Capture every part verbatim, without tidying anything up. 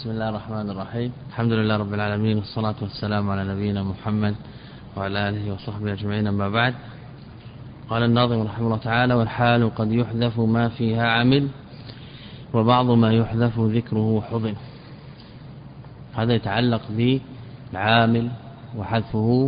بسم الله الرحمن الرحيم. الحمد لله رب العالمين، والصلاة والسلام على نبينا محمد وعلى آله وصحبه أجمعين. أما بعد، قال الناظم رحمه الله تعالى: والحال قد يحذف ما فيها عمل، وبعض ما يحذف ذكره حضن. هذا يتعلق بالعامل وحذفه،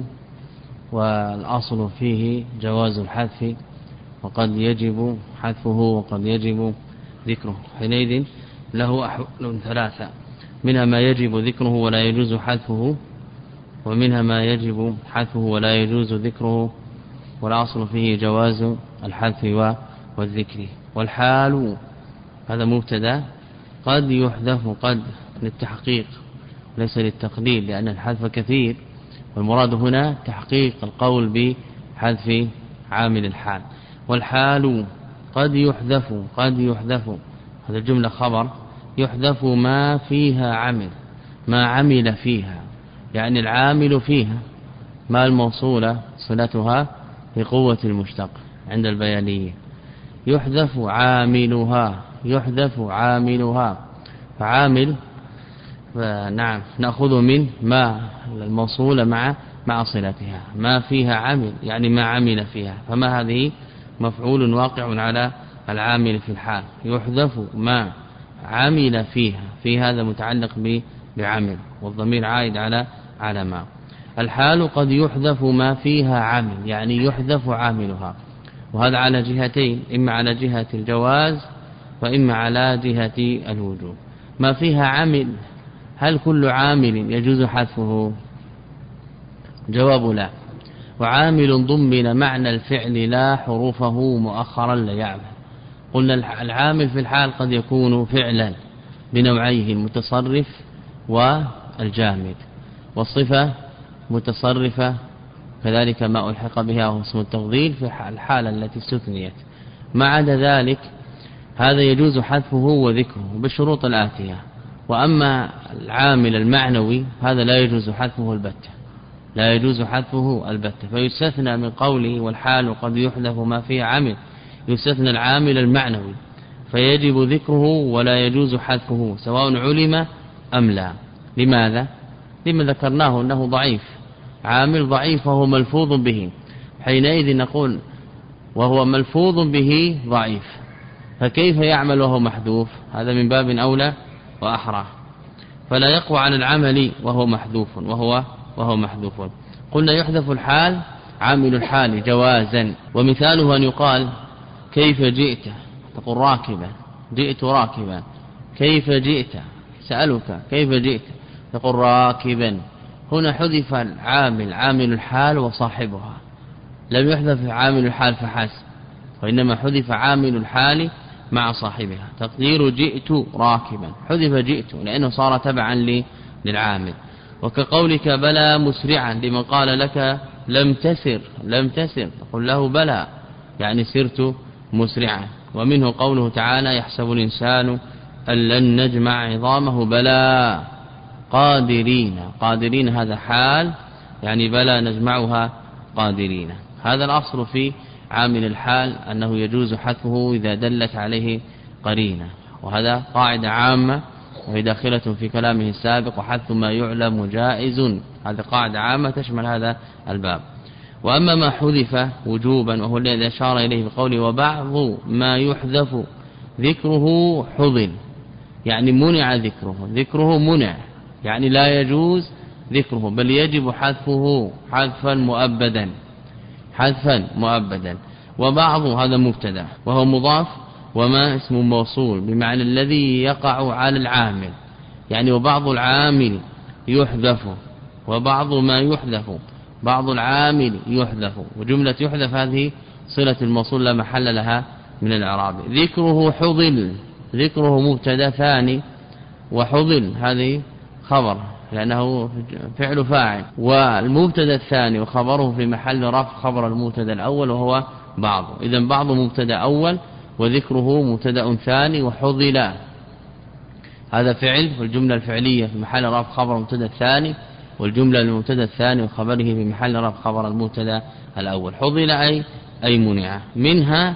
والأصل فيه جواز الحذف، وقد يجب حذفه وقد يجب ذكره. حينئذ له أحوال ثلاثة: منها ما يجب ذكره ولا يجوز حذفه، ومنها ما يجب حذفه ولا يجوز ذكره، والأصل فيه جواز الحذف والذكر. والحال هذا مبتدا قد يحذف، قد للتحقيق ليس للتقليل، لأن الحذف كثير، والمراد هنا تحقيق القول بحذف عامل الحال. والحال قد يحذف، قد يحذف هذا الجملة خبر، يحذف ما فيها عمل، ما عمل فيها، يعني العامل فيها، ما الموصولة صلتها بقوة المشتق عند البيانية. يحذف عاملها، يحذف عاملها، فعامل نعم نأخذ من ما الموصولة مع مع صلتها، ما فيها عمل يعني ما عمل فيها، فما هذه مفعول واقع على العامل في الحال. يحذف ما عمل فيها، في هذا متعلق بعمل، والضمير عائد على على ما. الحال قد يحذف ما فيها عمل، يعني يحذف عاملها، وهذا على جهتين: إما على جهة الجواز وإما على جهة الوجوب. ما فيها عمل، هل كل عامل يجوز حذفه؟ جواب لا. وعامل ضمن معنى الفعل لا حروفه مؤخرا لا يعمل. قلنا العامل في الحال قد يكون فعلا بنوعيه المتصرف والجامد، والصفة متصرفة كذلك ما ألحق بها وهو اسم التفضيل في الحالة التي استثنيت. ما عدا ذلك هذا يجوز حذفه وذكره بالشروط الآتية. وأما العامل المعنوي هذا لا يجوز حذفه البتة، لا يجوز حذفه البتة، فيستثنى من قوله والحال قد يحذف ما فيه عمل، يستثنى العامل المعنوي، فيجب ذكره ولا يجوز حذفه سواء علم أم لا. لماذا؟ لما ذكرناه أنه ضعيف، عامل ضعيف وهو ملفوظ به، حينئذ نقول وهو ملفوظ به ضعيف، فكيف يعمل وهو محذوف؟ هذا من باب أولى وأحرى، فلا يقوى على العمل وهو محذوف وهو وهو محذوف. قلنا يحذف الحال عامل الحال جوازا، ومثاله أن يقال كيف جئت، تقول راكبا، جئت راكبا. كيف جئت، سألك كيف جئت، تقول راكبا. هنا حذف العامل عامل الحال وصاحبها، لم يحذف عامل الحال فحسب، وإنما حذف عامل الحال مع صاحبها. تقدير جئت راكبا، حذف جئت لأنه صار تبعا للعامل. وكقولك بلى مسرعا لمن قال لك لم تسر، لم تسر تقول له بلى يعني سرت مسرعا. ومنه قوله تعالى يحسب الإنسان أن لن نجمع عظامه بلى قادرين، قادرين هذا حال يعني بلى نجمعها قادرين. هذا الأصل في عامل الحال أنه يجوز حذفه إذا دلت عليه قرينة، وهذا قاعدة عامة وهي داخلة في كلامه السابق: وحذف ما يعلم جائز. هذا قاعدة عامة تشمل هذا الباب. وأما ما حذف وجوبا وهو الذي أشار إليه بقوله وبعض ما يحذف ذكره حضن، يعني منع ذكره، ذكره منع يعني لا يجوز ذكره، بل يجب حذفه حذفا مؤبدا، حذفا مؤبدا. وبعض هذا مبتدا وهو مضاف، وما اسم موصول بمعنى الذي يقع على العامل، يعني وبعض العامل يحذف، وبعض ما يحذف، بعض العامل يحذف. وجملة يحذف هذه صلة الموصول لا محل لها من الإعراب. ذكره حضل، ذكره مبتدا ثاني، وحضل هذه خبر لأنه فعل فاعل، والمبتدا الثاني وخبره في محل رفع خبر المبتدا الأول وهو بعض. إذن بعض مبتدا أول وذكره مبتدا ثاني، وحضل هذا فعل، والجملة الفعلية في محل رفع خبر المبتدا الثاني، والجملة المبتدا الثاني وخبره في محل رفع خبر المبتدا الأول. حضل أي أي منع. منها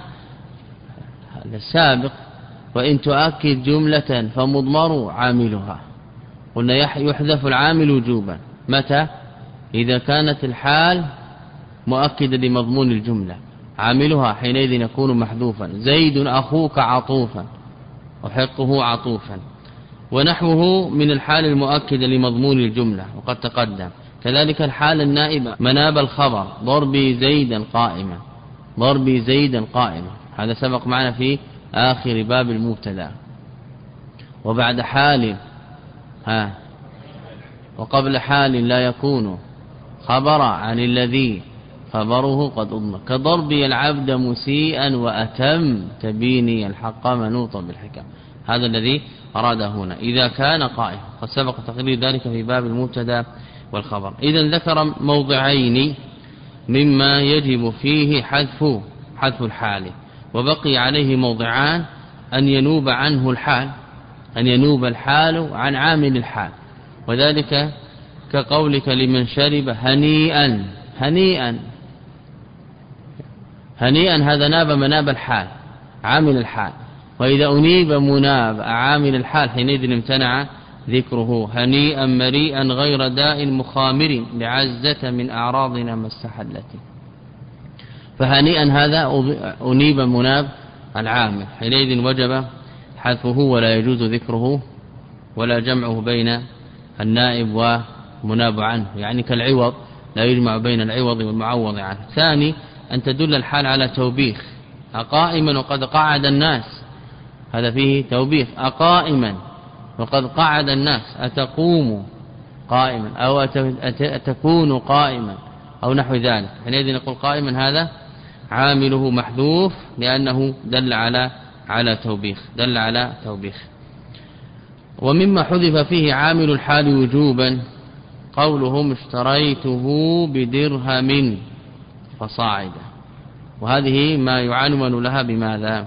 السابق وإن تؤكد جملة فمضمر عاملها، قلنا يحذف العامل وجوبا متى؟ إذا كانت الحال مؤكدة لمضمون الجملة، عاملها حينئذ يكون محذوفا. زيد أخوك عطوفا، وحقه عطوفا، ونحوه من الحال المؤكدة لمضمون الجملة وقد تقدم. كذلك الحال النائبة مناب الخبر، ضربي زيدا قائما، ضربي زيدا قائما، هذا سبق معنا في آخر باب المبتدا. وبعد حال ها وقبل حال لا يكون خبر عن الذي خبره قد أضمر، كضربي العبد مسيئا وأتم تبيني الحق منوطا بالحكم. هذا الذي أراد هنا إذا كان قائم، قد سبق تقرير ذلك في باب المبتدا والخبر. إذا ذكر موضعين مما يجب فيه حذف حذف الحال، وبقي عليه موضعان أن ينوب عنه الحال، أن ينوب الحال عن عامل الحال، وذلك كقولك لمن شرب هنيئا، هنيئا هنيئا هذا ناب مناب الحال عامل الحال، وإذا أنيب مناب عامل الحال حينئذ امتنع ذكره. هنيئا مريئا غير داء مخامر لعزة من أعراضنا ما استحلت، فهنيئا هذا أنيب مناب العامل حينئذ وجب حذفه ولا يجوز ذكره ولا جمعه بين النائب ومناب عنه، يعني كالعوض لا يجمع بين العوض والمعوض عنه. ثاني أن تدل الحال على توبيخ، أقائما وقد قعد الناس، هذا فيه توبيخ، أقائما وقد قعد الناس، أتقوم قائما أو أتكون قائما أو نحو ذلك. حينئذ نقول قائما هذا عامله محذوف لأنه دل على على توبيخ، دل على توبيخ. ومما حذف فيه عامل الحال وجوبا قولهم اشتريته بدرهم فصاعدا، وهذه ما يعنون لها بماذا؟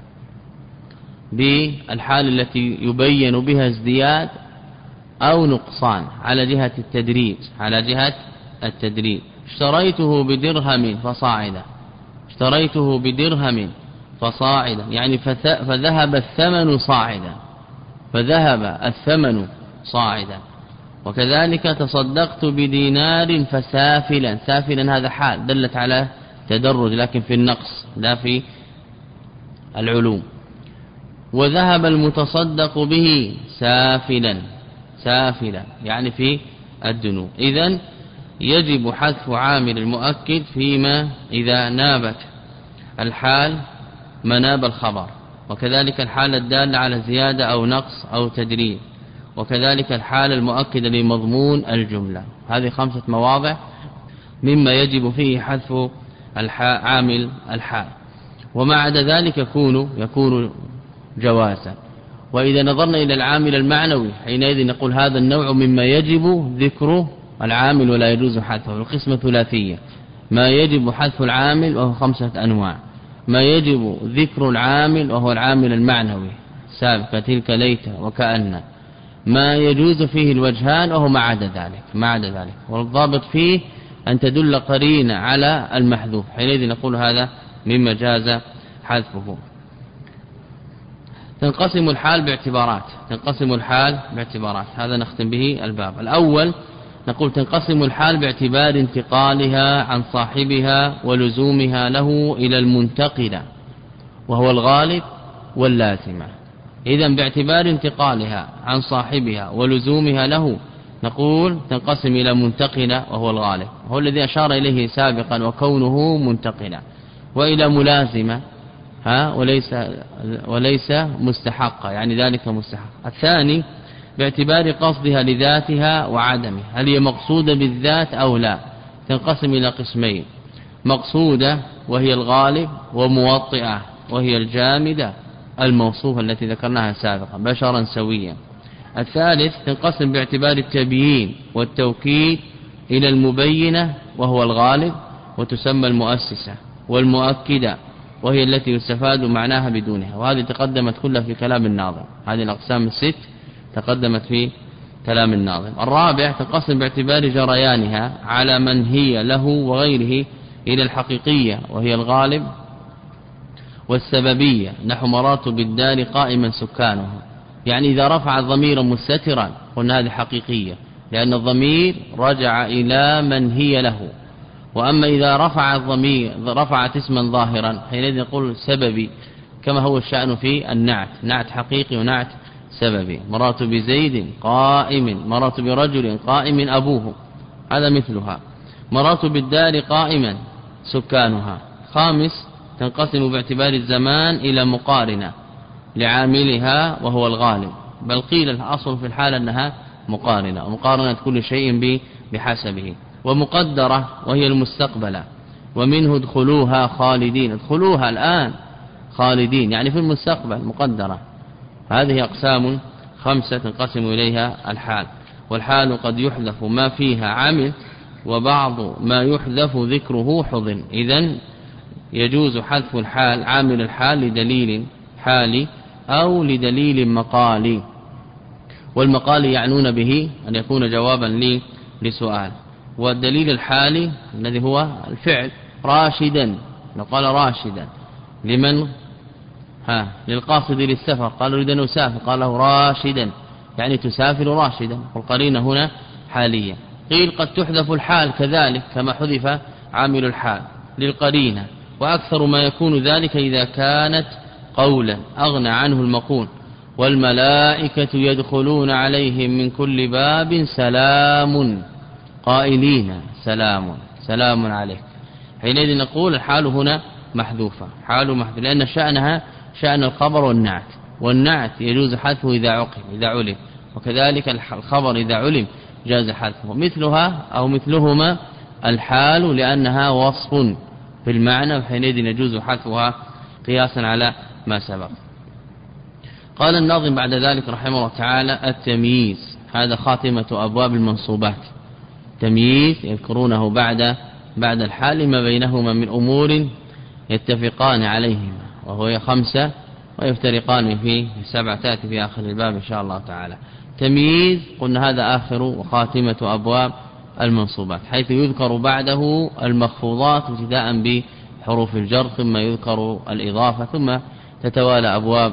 بالحال التي يبين بها ازدياد أو نقصان على جهة التدريج، على جهة التدريج. اشتريته بدرهم فصاعدا، اشتريته بدرهم فصاعدا يعني فذهب الثمن صاعدا، فذهب الثمن صاعدا. وكذلك تصدقت بدينار فسافلا، سافلا هذا حال دلت على تدرج لكن في النقص لا في العلوم. وذهب المتصدق به سافلا، سافلا يعني في الدنو. إذن يجب حذف عامل المؤكد فيما إذا نابت الحال مناب الخبر، وكذلك الحال الدالة على زيادة أو نقص أو تدريب، وكذلك الحال المؤكد لمضمون الجملة. هذه خمسة مواضع مما يجب فيه حذف عامل الحال، وما عدا ذلك يكون يكون جوازا. وإذا نظرنا إلى العامل المعنوي حينئذ نقول هذا النوع مما يجب ذكره العامل ولا يجوز حذفه. القسمة ثلاثية، ما يجب حذف العامل وهو خمسة أنواع، ما يجب ذكر العامل وهو العامل المعنوي سابقة تلك ليت وكأن، ما يجوز فيه الوجهان وهو ما عدا ذلك، ما عدا ذلك. والضابط فيه أن تدل قرينة على المحذوف، حينئذ نقول هذا مما جاز حذفه. تنقسم الحال باعتبارات، تنقسم الحال باعتبارات، هذا نختم به الباب. الأول نقول تنقسم الحال باعتبار انتقالها عن صاحبها ولزومها له إلى المنتقل وهو الغالب واللازمة. إذن باعتبار انتقالها عن صاحبها ولزومها له نقول تنقسم إلى منتقلة وهو الغالب، هو الذي أشار إليه سابقا وكونه منتقلا، وإلى ملازمة ها وليس وليس مستحقة يعني ذلك مستحق. الثاني باعتبار قصدها لذاتها وعدمها، هل هي مقصودة بالذات أو لا، تنقسم إلى قسمين، مقصودة وهي الغالب، وموطئة وهي الجامدة الموصوفة التي ذكرناها سابقا بشرا سويا. الثالث تنقسم باعتبار التبيين والتوكيد إلى المبينة وهو الغالب وتسمى المؤسسة، والمؤكدة وهي التي يستفاد معناها بدونها، وهذه تقدمت كلها في كلام الناظم، هذه الأقسام الست تقدمت في كلام الناظم. الرابع تنقسم باعتبار جريانها على من هي له وغيره إلى الحقيقية وهي الغالب، والسببية نحو مراتب الدار قائما سكانها، يعني إذا رفع الضمير مستترا قلنا هذه حقيقية لأن الضمير رجع إلى من هي له. وأما إذا رفع الضمير رفعت اسما ظاهرا حينئذ نقول سببي كما هو الشأن في النعت، نعت حقيقي ونعت سببي. مررت بزيد قائم، مررت برجل قائم أبوه، هذا مثلها. مررت بالدار قائما سكانها. خامس تنقسم باعتبار الزمان إلى مقارنة لعاملها وهو الغالب، بل قيل الأصل في الحال أنها مقارنة، ومقارنة كل شيء بحسبه. ومقدرة وهي المستقبلة، ومنه ادخلوها خالدين، ادخلوها الآن خالدين يعني في المستقبل مقدرة. هذه أقسام خمسة تنقسم إليها الحال. والحال قد يحذف ما فيها عامل، وبعض ما يحذف ذكره حضن. إذن يجوز حذف الحال عامل الحال لدليل حالي أو لدليل مقالي. والمقال يعنون به أن يكون جوابا لي لسؤال. والدليل الحالي الذي هو الفعل راشدا، لو قال راشدا لمن ها للقاصد للسفر قال أريد أن أسافر قال له راشدا يعني تسافر راشدا، والقرينة هنا حالية. قيل قد تحذف الحال كذلك كما حذف عامل الحال للقرينة، وأكثر ما يكون ذلك إذا كانت قولا أغنى عنه المقول. والملائكة يدخلون عليهم من كل باب سلام قائلين سلام سلام عليك. حينئذ نقول الحال هنا محذوفة، حال محذوفة لأن شأنها شأن الخبر والنعت، والنعت يجوز حذفه إذا عقل إذا علم، وكذلك الخبر إذا علم جاز حذفه. مثلها أو مثلهما الحال لأنها وصف في المعنى، وحينئذ يجوز حذفها قياسا على ما سبق. قال الناظم بعد ذلك رحمه الله تعالى التمييز، هذا خاتمة أبواب المنصوبات. تمييز يذكرونه بعد بعد الحال ما بينهما من أمور يتفقان عليهما، وهو خمسة ويفترقان في سبعة تأتي في آخر الباب إن شاء الله تعالى. تمييز قلنا هذا آخر وخاتمة أبواب المنصوبات، حيث يذكر بعده المخفوضات ابتداء بحروف الجر، ثم يذكر الإضافة، ثم تتوالى أبواب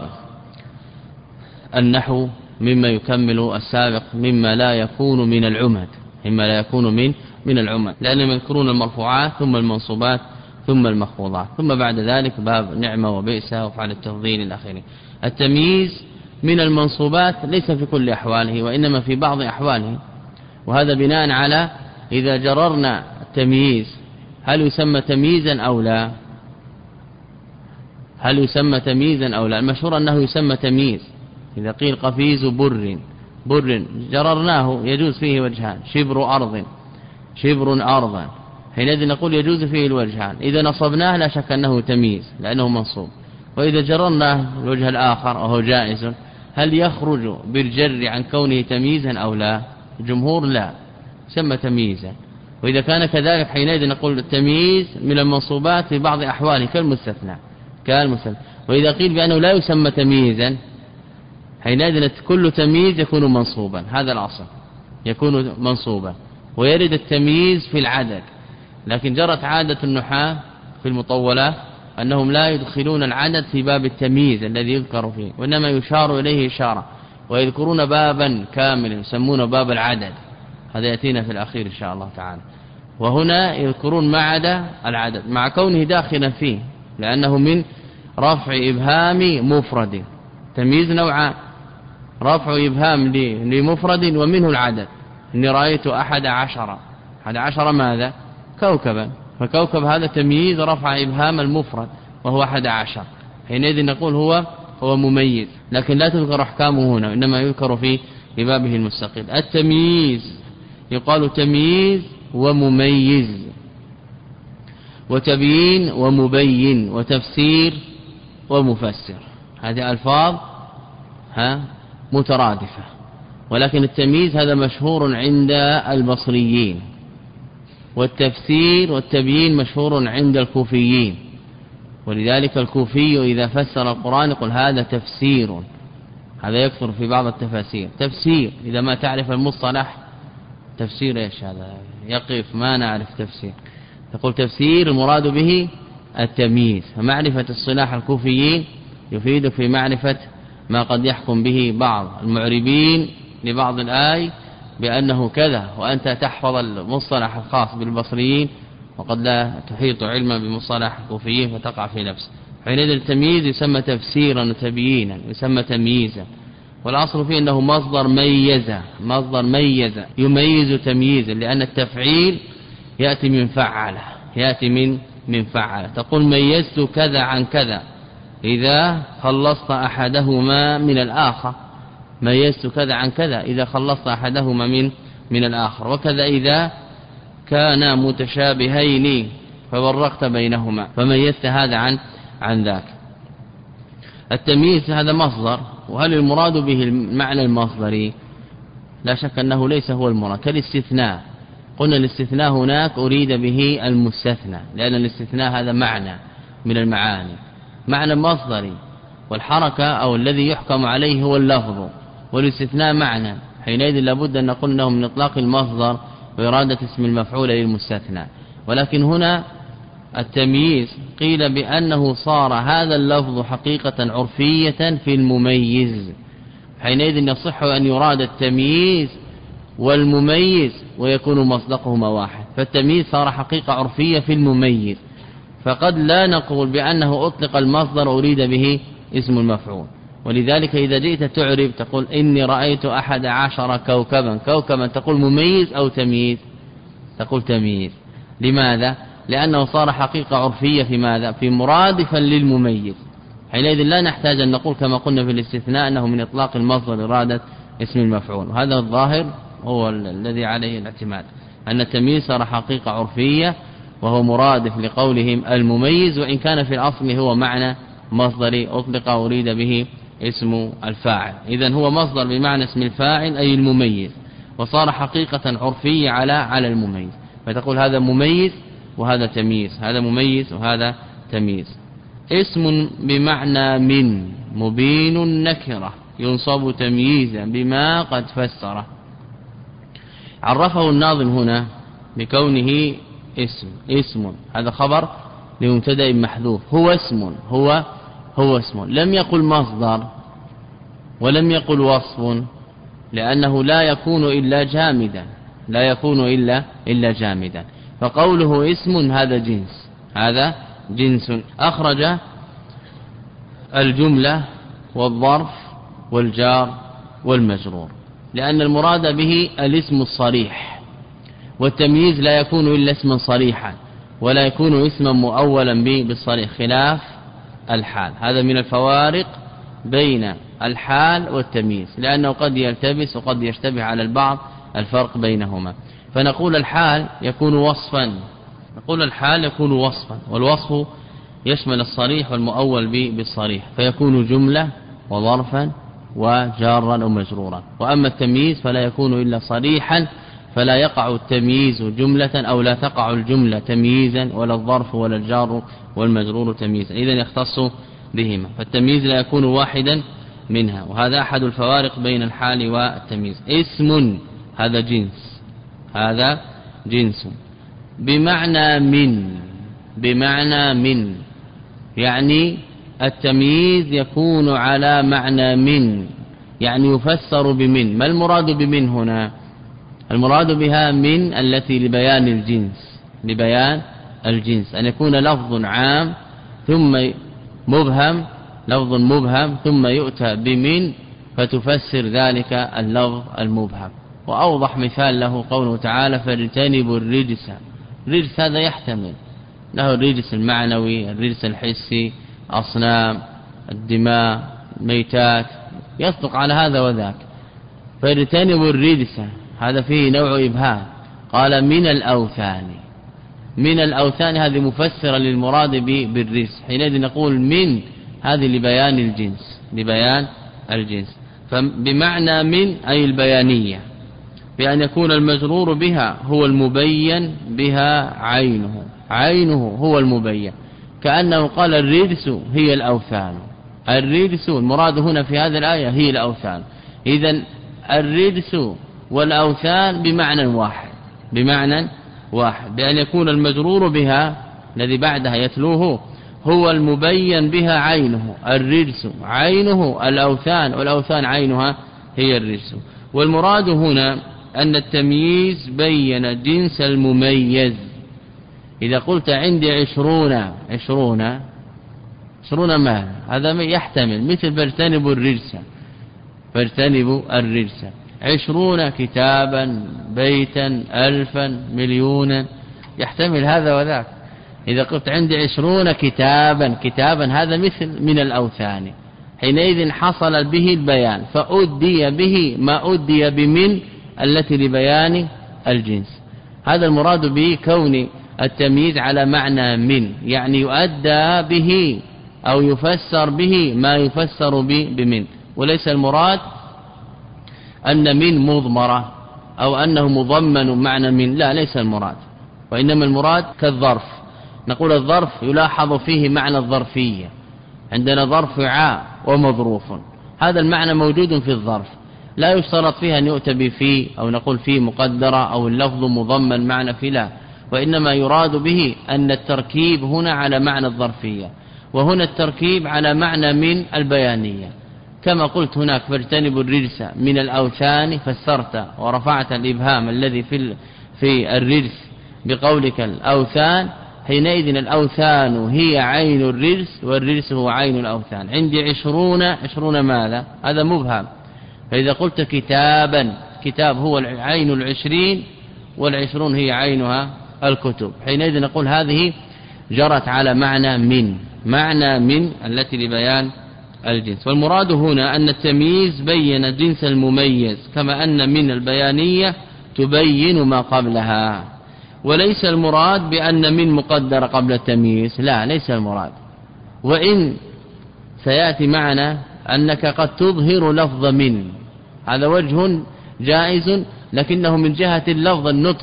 النحو مما يكمل السابق مما لا يكون من العمد مما لا يكون من من العمد لأنهم يذكرون المرفوعات ثم المنصوبات ثم المخفوضات، ثم بعد ذلك باب نعمة وبئس وفعل التفضيل الأخير. التمييز من المنصوبات ليس في كل أحواله وإنما في بعض أحواله، وهذا بناء على إذا جررنا التمييز هل يسمى تمييزا أو لا هل يسمى تمييزا أو لا. المشهور أنه يسمى تمييز. إذا قيل قفيز بر بر جررناه يجوز فيه وجهان، شبر أرض شبر أرضا، حينئذ نقول يجوز فيه الوجهان. إذا نصبناه لا شك أنه تمييز لأنه منصوب، وإذا جررناه الوجه الآخر وهو جائز، هل يخرج بالجر عن كونه تمييزا أو لا؟ الجمهور لا، يسمى تمييزا. وإذا كان كذلك حينئذ نقول التمييز من المنصوبات في بعض أحواله كالمستثنى كالمستثنى. وإذا قيل بأنه لا يسمى تمييزا حينئذ كل تمييز يكون منصوبا، هذا الأصل يكون منصوبا. ويرد التمييز في العدد، لكن جرت عادة النحاة في المطولة أنهم لا يدخلون العدد في باب التمييز الذي يذكر فيه، وإنما يشار إليه إشارة، ويذكرون بابا كاملا يسمونه باب العدد، هذا يأتينا في الأخير إن شاء الله تعالى. وهنا يذكرون ما عدا العدد مع كونه داخلا فيه، لأنه من رفع إبهام مفرد. تمييز نوعان، رفع إبهام لمفرد ومنه العدد. إني رأيت أحد عشر أحد عشر ماذا؟ كوكبا، فكوكب هذا تمييز رفع إبهام المفرد وهو أحد عشر، حينئذ نقول هو هو مميز، لكن لا تذكر أحكامه هنا، إنما يذكر في بابه المستقل. التمييز يقال تمييز ومميز، وتبيين ومبين، وتفسير ومفسر، هذه ألفاظ ها مترادفة. ولكن التمييز هذا مشهور عند البصريين، والتفسير والتبيين مشهور عند الكوفيين، ولذلك الكوفي إذا فسر القرآن يقول هذا تفسير، هذا يكثر في بعض التفاسير تفسير. إذا ما تعرف المصطلح تفسير إيش هذا يقف ما نعرف تفسير، تقول تفسير المراد به التمييز. فمعرفة الصلاح الكوفيين يفيدك في معرفة ما قد يحكم به بعض المعربين لبعض الآي بأنه كذا، وأنت تحفظ المصطلح الخاص بالبصريين وقد لا تحيط علما بمصطلح الكوفيين فتقع في نفسه. حينئذ التمييز يسمى تفسيرا وتبيينا، يسمى تمييزا، والأصل فيه أنه مصدر ميز، مصدر ميز يميز تمييزا، لأن التفعيل يأتي من فعله، يأتي من من فعله. تقول ميزت كذا عن كذا إذا خلصت أحدهما من الآخر، ميزت كذا عن كذا إذا خلصت أحدهما من من الآخر، وكذا إذا كانا متشابهين فورقت بينهما فميزت هذا عن عن ذاك. التمييز هذا مصدر، وهل المراد به المعنى المصدري؟ لا شك أنه ليس هو المراد، كالاستثناء. قلنا الاستثناء هناك أريد به المستثنى، لأن الاستثناء هذا معنى من المعاني، معنى مصدري، والحركة أو الذي يحكم عليه هو اللفظ، والاستثناء معنى. حينئذ لابد أن نقول أنه من إطلاق المصدر وإرادة اسم المفعول للمستثنى. ولكن هنا التمييز قيل بأنه صار هذا اللفظ حقيقة عرفية في المميز، حينئذ يصح أن يراد التمييز والمميز ويكون مصدقهما واحد. فالتمييز صار حقيقة عرفية في المميز، فقد لا نقول بأنه أطلق المصدر أريد به اسم المفعول. ولذلك إذا جئت تعرب تقول إني رأيت أحد عشر كوكبا، كوكبا تقول مميز أو تمييز؟ تقول تمييز. لماذا؟ لأنه صار حقيقة عرفية في ماذا؟ في مرادفا للمميز. حينئذ لا نحتاج أن نقول كما قلنا في الاستثناء أنه من إطلاق المصدر إرادة اسم المفعول، وهذا الظاهر هو الذي عليه الاعتماد، أن التمييز صار حقيقة عرفية وهو مرادف لقولهم المميز، وإن كان في الأصل هو معنى مصدري أطلق أريد به اسم الفاعل. إذن هو مصدر بمعنى اسم الفاعل أي المميز، وصار حقيقة عرفية على على المميز، فتقول هذا مميز وهذا تمييز، هذا مميز وهذا تمييز. اسم بمعنى من مبين النكرة ينصب تمييزا بما قد فسره. عرفه الناظم هنا بكونه اسم، اسم هذا خبر لمبتدا محذوف، هو اسم، هو هو اسم، لم يقل مصدر ولم يقل وصف، لأنه لا يكون إلا جامدا، لا يكون إلا إلا جامدا. فقوله اسم هذا جنس، هذا جنس. أخرج الجملة والظرف والجار والمجرور، لأن المراد به الاسم الصريح، والتمييز لا يكون إلا اسما صريحا ولا يكون اسما مؤولا بالصريح، خلاف الحال. هذا من الفوارق بين الحال والتمييز، لأنه قد يلتبس وقد يشتبه على البعض الفرق بينهما. فنقول الحال يكون وصفا، نقول الحال يكون وصفا، والوصف يشمل الصريح والمؤول بالصريح، فيكون جملة وظرفا وجارا ومجرورا. وأما التمييز فلا يكون إلا صريحا، فلا يقع التمييز جملة أو لا تقع الجملة تمييزا، ولا الظرف ولا الجار والمجرور تمييزا، إذن يختص بهما. فالتمييز لا يكون واحدا منها، وهذا أحد الفوارق بين الحال والتمييز. اسم هذا جنس، هذا جنس بمعنى من، بمعنى من يعني التمييز يكون على معنى من، يعني يفسر بمن. ما المراد بمن هنا؟ المراد بها من التي لبيان الجنس، لبيان الجنس، أن يكون لفظ عام ثم مبهم، لفظ مبهم ثم يؤتى بمن فتفسر ذلك اللفظ المبهم. وأوضح مثال له قوله تعالى فاجتنبوا الرجس. الرجس هذا يحتمل له الرجس المعنوي، الرجس الحسي، أصنام، الدماء، الميتات، يصدق على هذا وذاك. فاجتنبوا الرجس هذا فيه نوع إبهام، قال من الأوثان، من الأوثان هذه مفسرة للمراد بالرجس. حينئذ نقول من هذه لبيان الجنس، لبيان الجنس. فبمعنى من أي البيانية، بأن يكون المجرور بها هو المبين بها عينه، عينه هو المبين، كأنه قال الرجس هي الأوثان. الرجس المراد هنا في هذه الآية هي الأوثان. إذن الرجس والأوثان بمعنى واحد، بمعنى واحد، بأن يكون المجرور بها الذي بعدها يتلوه هو المبين بها عينه الرجس عينه الأوثان والأوثان عينها هي الرجس. والمراد هنا أن التمييز بين جنس المميز. إذا قلت عندي عشرون عشرون عشرون ما هذا يحتمل مثل فاجتنبوا الرجس فاجتنبوا الرجس عشرون كتابا بيتا ألفا مليونا يحتمل هذا وذاك. إذا قلت عندي عشرون كتابا كتابا هذا مثل من الأوثان حينئذ حصل به البيان فأدي به ما أدي بمن التي لبيان الجنس. هذا المراد به كون التمييز على معنى من يعني يؤدى به أو يفسر به ما يفسر به بمن وليس المراد أن من مضمرة أو أنه مضمن معنى من لا ليس المراد وإنما المراد كالظرف. نقول الظرف يلاحظ فيه معنى الظرفية عندنا ظرف عاء ومظروف هذا المعنى موجود في الظرف لا يشترط فيها أن يؤتى بفي أو نقول فيه مقدرة أو اللفظ مضمن معنى في لا وإنما يراد به أن التركيب هنا على معنى الظرفية وهنا التركيب على معنى من البيانية كما قلت هناك فاجتنبوا الرجس من الأوثان فسرت ورفعت الإبهام الذي في في الرجس بقولك الأوثان حينئذ الأوثان هي عين الرجس والرجس هو عين الأوثان. عندي عشرون عشرون ماذا هذا مبهم فإذا قلت كتابا كتاب هو عين العشرين والعشرون هي عينها الكتب حينئذ نقول هذه جرت على معنى من معنى من التي لبيان الجنس. والمراد هنا أن التمييز بين جنس المميز كما أن من البيانية تبين ما قبلها وليس المراد بأن من مقدر قبل التمييز لا ليس المراد. وإن سيأتي معنا أنك قد تظهر لفظ من هذا وجه جائز لكنه من جهة اللفظ النطق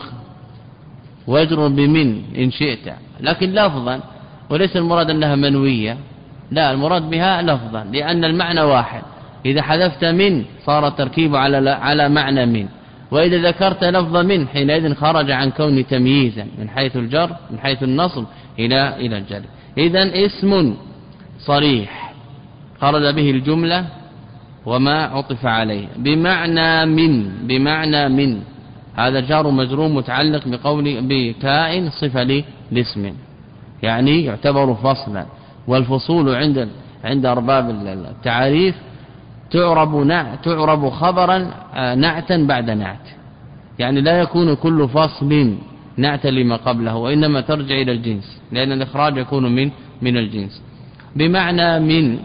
واجر بمن إن شئت لكن لفظا وليس المراد أنها منوية لا المراد بها لفظا لأن المعنى واحد. إذا حذفت من صار التركيب على على معنى من وإذا ذكرت لفظ من حينئذ خرج عن كون تمييزا من حيث الجر من حيث النصب إلى إلى الجر. إذن اسم صريح خرج به الجملة وما عطف عليه بمعنى من بمعنى من هذا جار مجرور متعلق بقول بكائن صفة لاسم يعني يعتبر فصلا. والفصول عند عند أرباب التعاريف تعرب نعت تعرب خبرا نعتا بعد نعت يعني لا يكون كل فصل نعتا لما قبله وإنما ترجع إلى الجنس لأن الإخراج يكون من من الجنس. بمعنى من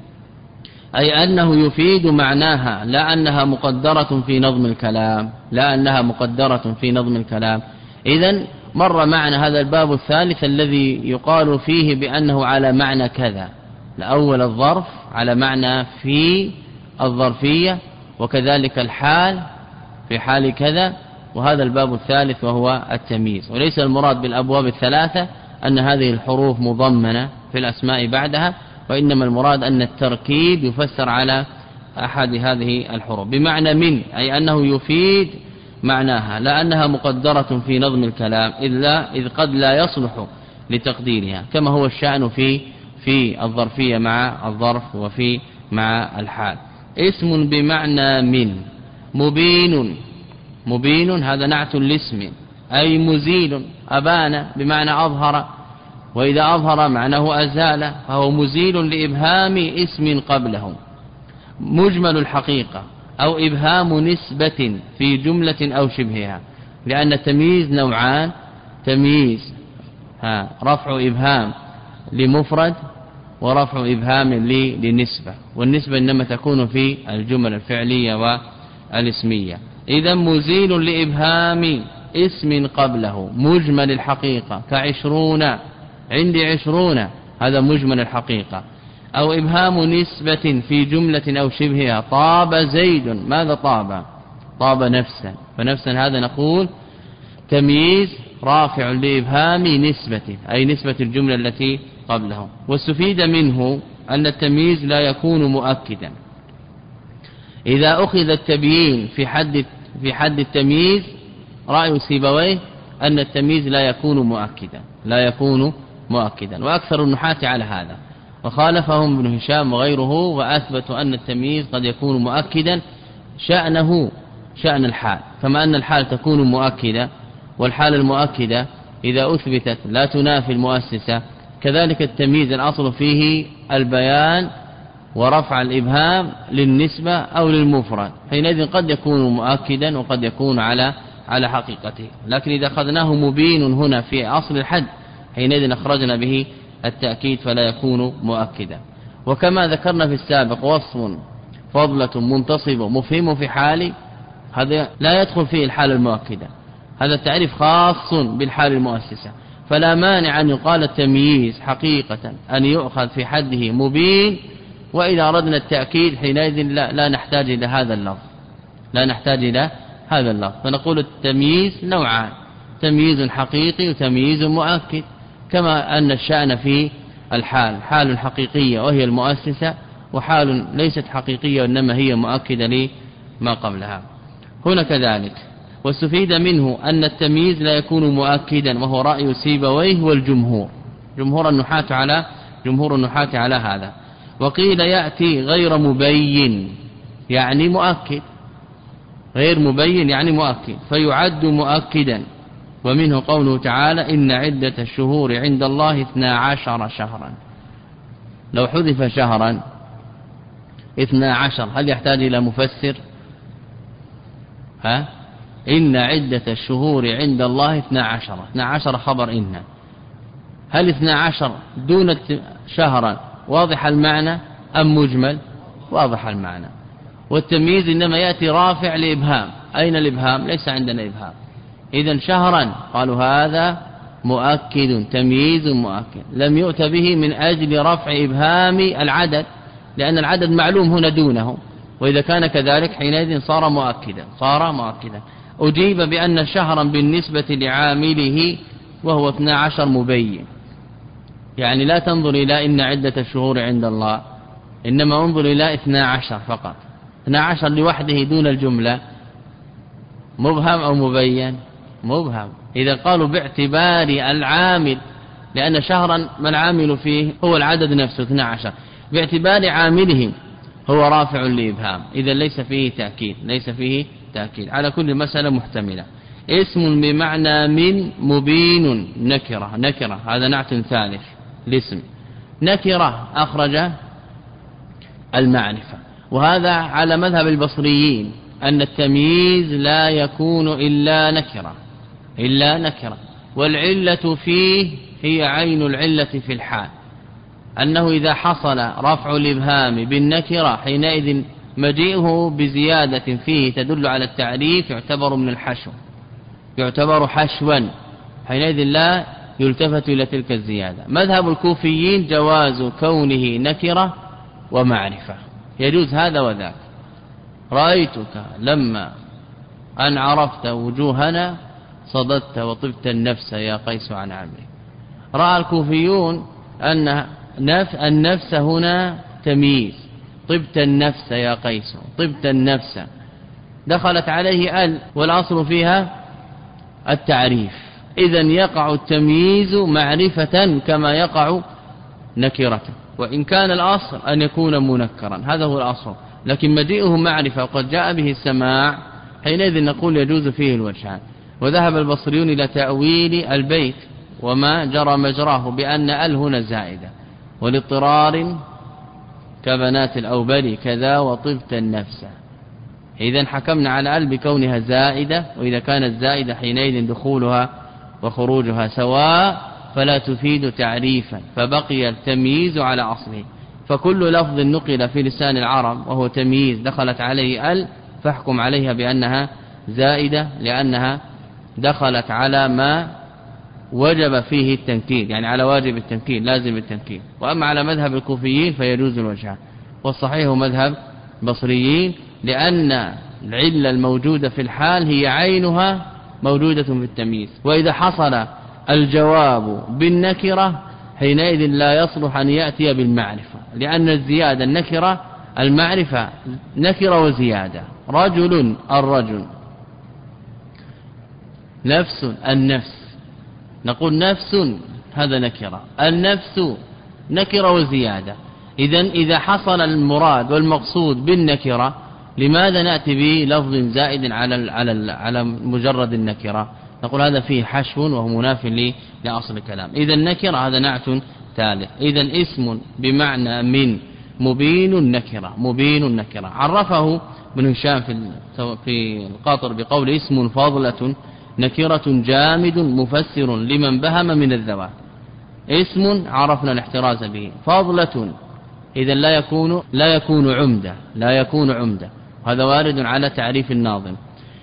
أي أنه يفيد معناها لا أنها مقدرة في نظم الكلام لا أنها مقدرة في نظم الكلام. إذن مر معنا هذا الباب الثالث الذي يقال فيه بأنه على معنى كذا الأول الظرف على معنى في الظرفية وكذلك الحال في حال كذا وهذا الباب الثالث وهو التمييز. وليس المراد بالأبواب الثلاثة أن هذه الحروف مضمنة في الأسماء بعدها وإنما المراد أن التركيب يفسر على أحد هذه الحروف. بمعنى من أي أنه يفيد معناها لا أنها مقدرة في نظم الكلام إلا إذ قد لا يصلح لتقديرها كما هو الشأن في في الظرفية مع الظرف وفي مع الحال. اسم بمعنى من مبين مبين هذا نعت الاسم أي مزيل أبان بمعنى أظهر وإذا أظهر معناه أزال فهو مزيل لإبهام اسم قبله. مجمل الحقيقة أو إبهام نسبة في جملة أو شبهها لأن التمييز نوعان تمييز ها رفع إبهام لمفرد ورفع إبهام لنسبة والنسبة إنما تكون في الجمل الفعلية والاسمية. إذا مزيل لإبهام اسم قبله مجمل الحقيقة كعشرون عندي عشرون هذا مجمل الحقيقة أو إبهام نسبة في جملة أو شبهها طاب زيد ماذا طاب طاب نفسا فنفسا هذا نقول تمييز رافع لإبهام نسبة أي نسبة الجملة التي قبله. واستفيد منه أن التمييز لا يكون مؤكدا. إذا أخذ التبيين في حد في حد التمييز رأي سيبويه أن التمييز لا يكون مؤكدا لا يكون مؤكدا، وأكثر النحاة على هذا، وخالفهم ابن هشام وغيره، وأثبتوا أن التمييز قد يكون مؤكدا شأنه شأن الحال، كما أن الحال تكون مؤكدة، والحال المؤكدة إذا أثبتت لا تنافي المؤسسة، كذلك التمييز الأصل فيه البيان ورفع الإبهام للنسبة أو للمفرد، حينئذ قد يكون مؤكدا وقد يكون على على حقيقته. لكن إذا أخذناه مبين هنا في أصل الحد حينئذ أخرجنا به التأكيد فلا يكون مؤكدا. وكما ذكرنا في السابق وصف فضلة منتصب مفهم في حال، هذا لا يدخل فيه الحال المؤكدة، هذا التعريف خاص بالحال المؤسسة، فلا مانع أن يقال التمييز حقيقة أن يؤخذ في حده مبين، وإذا أردنا التأكيد حينئذ لا, لا نحتاج إلى هذا اللفظ لا نحتاج إلى هذا اللفظ فنقول التمييز نوعان، تمييز حقيقي وتمييز مؤكد، كما أن الشأن في الحال حال حقيقية وهي المؤسسة، وحال ليست حقيقية وإنما هي مؤكدة لما قبلها. هنا كذلك واستفيد منه أن التمييز لا يكون مؤكدا، وهو رأي سيبويه والجمهور، جمهور النحاة على جمهور النحاة على هذا. وقيل يأتي غير مبين يعني مؤكد، غير مبين يعني مؤكد، فيعد مؤكدا. ومنه قوله تعالى إن عدة الشهور عند الله اثنا عشر شهرا، لو حذف شهرا اثنا عشر هل يحتاج إلى مفسر؟ ها إن عدة الشهور عند الله اثنا عشر، اثنا عشر خبر إن، هل اثنا عشر دون شهرا واضح المعنى أم مجمل؟ واضح المعنى. والتمييز إنما يأتي رافع لإبهام، أين الإبهام؟ ليس عندنا إبهام، إذن شهرا قالوا هذا مؤكد تمييز مؤكد، لم يؤت به من أجل رفع إبهام العدد، لأن العدد معلوم هنا دونه، وإذا كان كذلك حينئذ صار مؤكدا صار مؤكدا. أجيب بأن شهرا بالنسبة لعامله وهو اثنا عشر مبين، يعني لا تنظر إلى إن عدة الشهور عند الله، إنما انظر إلى اثنا عشر فقط، اثنا عشر لوحده دون الجملة، مبهم أو مبين؟ مبهم. إذا قالوا باعتبار العامل، لأن شهرا ما العامل فيه هو العدد نفسه اثنا عشر، باعتبار عامله هو رافع لإبهام، إذا ليس فيه تأكيد ليس فيه تأكيد على كل مسألة محتملة. اسم بمعنى من مبين نكرة، نكرة هذا نعت ثالث الاسم، نكرة أخرج المعرفة، وهذا على مذهب البصريين أن التمييز لا يكون إلا نكرة إلا نكرة، والعلة فيه هي عين العلة في الحال، أنه إذا حصل رفع الإبهام بالنكرة حينئذ مجيئه بزيادة فيه تدل على التعريف يعتبر من الحشو، يعتبر حشوا، حينئذ لا يلتفت إلى تلك الزيادة. مذهب الكوفيين جواز كونه نكرة ومعرفة، يجوز هذا وذاك. رأيتك لما أن عرفت وجوهنا صددت وطبت النفس يا قيس عن عمري. رأى الكوفيون أن النفس هنا تمييز، طبت النفس يا قيس، طبت النفس دخلت عليه ال والأصل فيها التعريف، إذن يقع التمييز معرفة كما يقع نكرة، وإن كان الأصل أن يكون منكرا هذا هو الأصل، لكن مجيئه معرفة وقد جاء به السماع حينئذ نقول يجوز فيه الوجهان. وذهب البصريون إلى تأويل البيت وما جرى مجراه بأن ال هنا زائدة، والاضطرار كبنات الأوبر كذا وطبت النفس، إذن حكمنا على ال بكونها زائدة، وإذا كانت زائدة حينئذ دخولها وخروجها سواء فلا تفيد تعريفا، فبقي التمييز على أصله. فكل لفظ نقل في لسان العرب وهو تمييز دخلت عليه ال فاحكم عليها بأنها زائدة، لأنها دخلت على ما وجب فيه التنكير، يعني على واجب التنكير لازم التنكير. وأما على مذهب الكوفيين فيجوز الوجهان، والصحيح مذهب بصريين، لأن العلة الموجودة في الحال هي عينها موجودة في التمييز، وإذا حصل الجواب بالنكرة حينئذ لا يصلح أن يأتي بالمعرفة، لأن الزيادة النكرة المعرفة نكرة وزيادة. رجل الرجل، نفس النفس، نقول نفس هذا نكرة. النفس نكرة وزيادة. إذن إذا حصل المراد والمقصود بالنكرة لماذا نأتي بلفظ زائد على على على مجرد النكرة؟ نقول هذا فيه حشو وهو مناف لأصل الكلام. إذا النكرة هذا نعت ثالث. إذا اسم بمعنى من مبين النكرة، مبين النكرة. عرفه ابن هشام في في القاطر بقول اسم فاضلة نكرة جامد مفسر لمن بهم من الذوات. اسم عرفنا الاحتراز به، فاضلة إذا لا يكون لا يكون عمدة، لا يكون عمدة، هذا وارد على تعريف الناظم.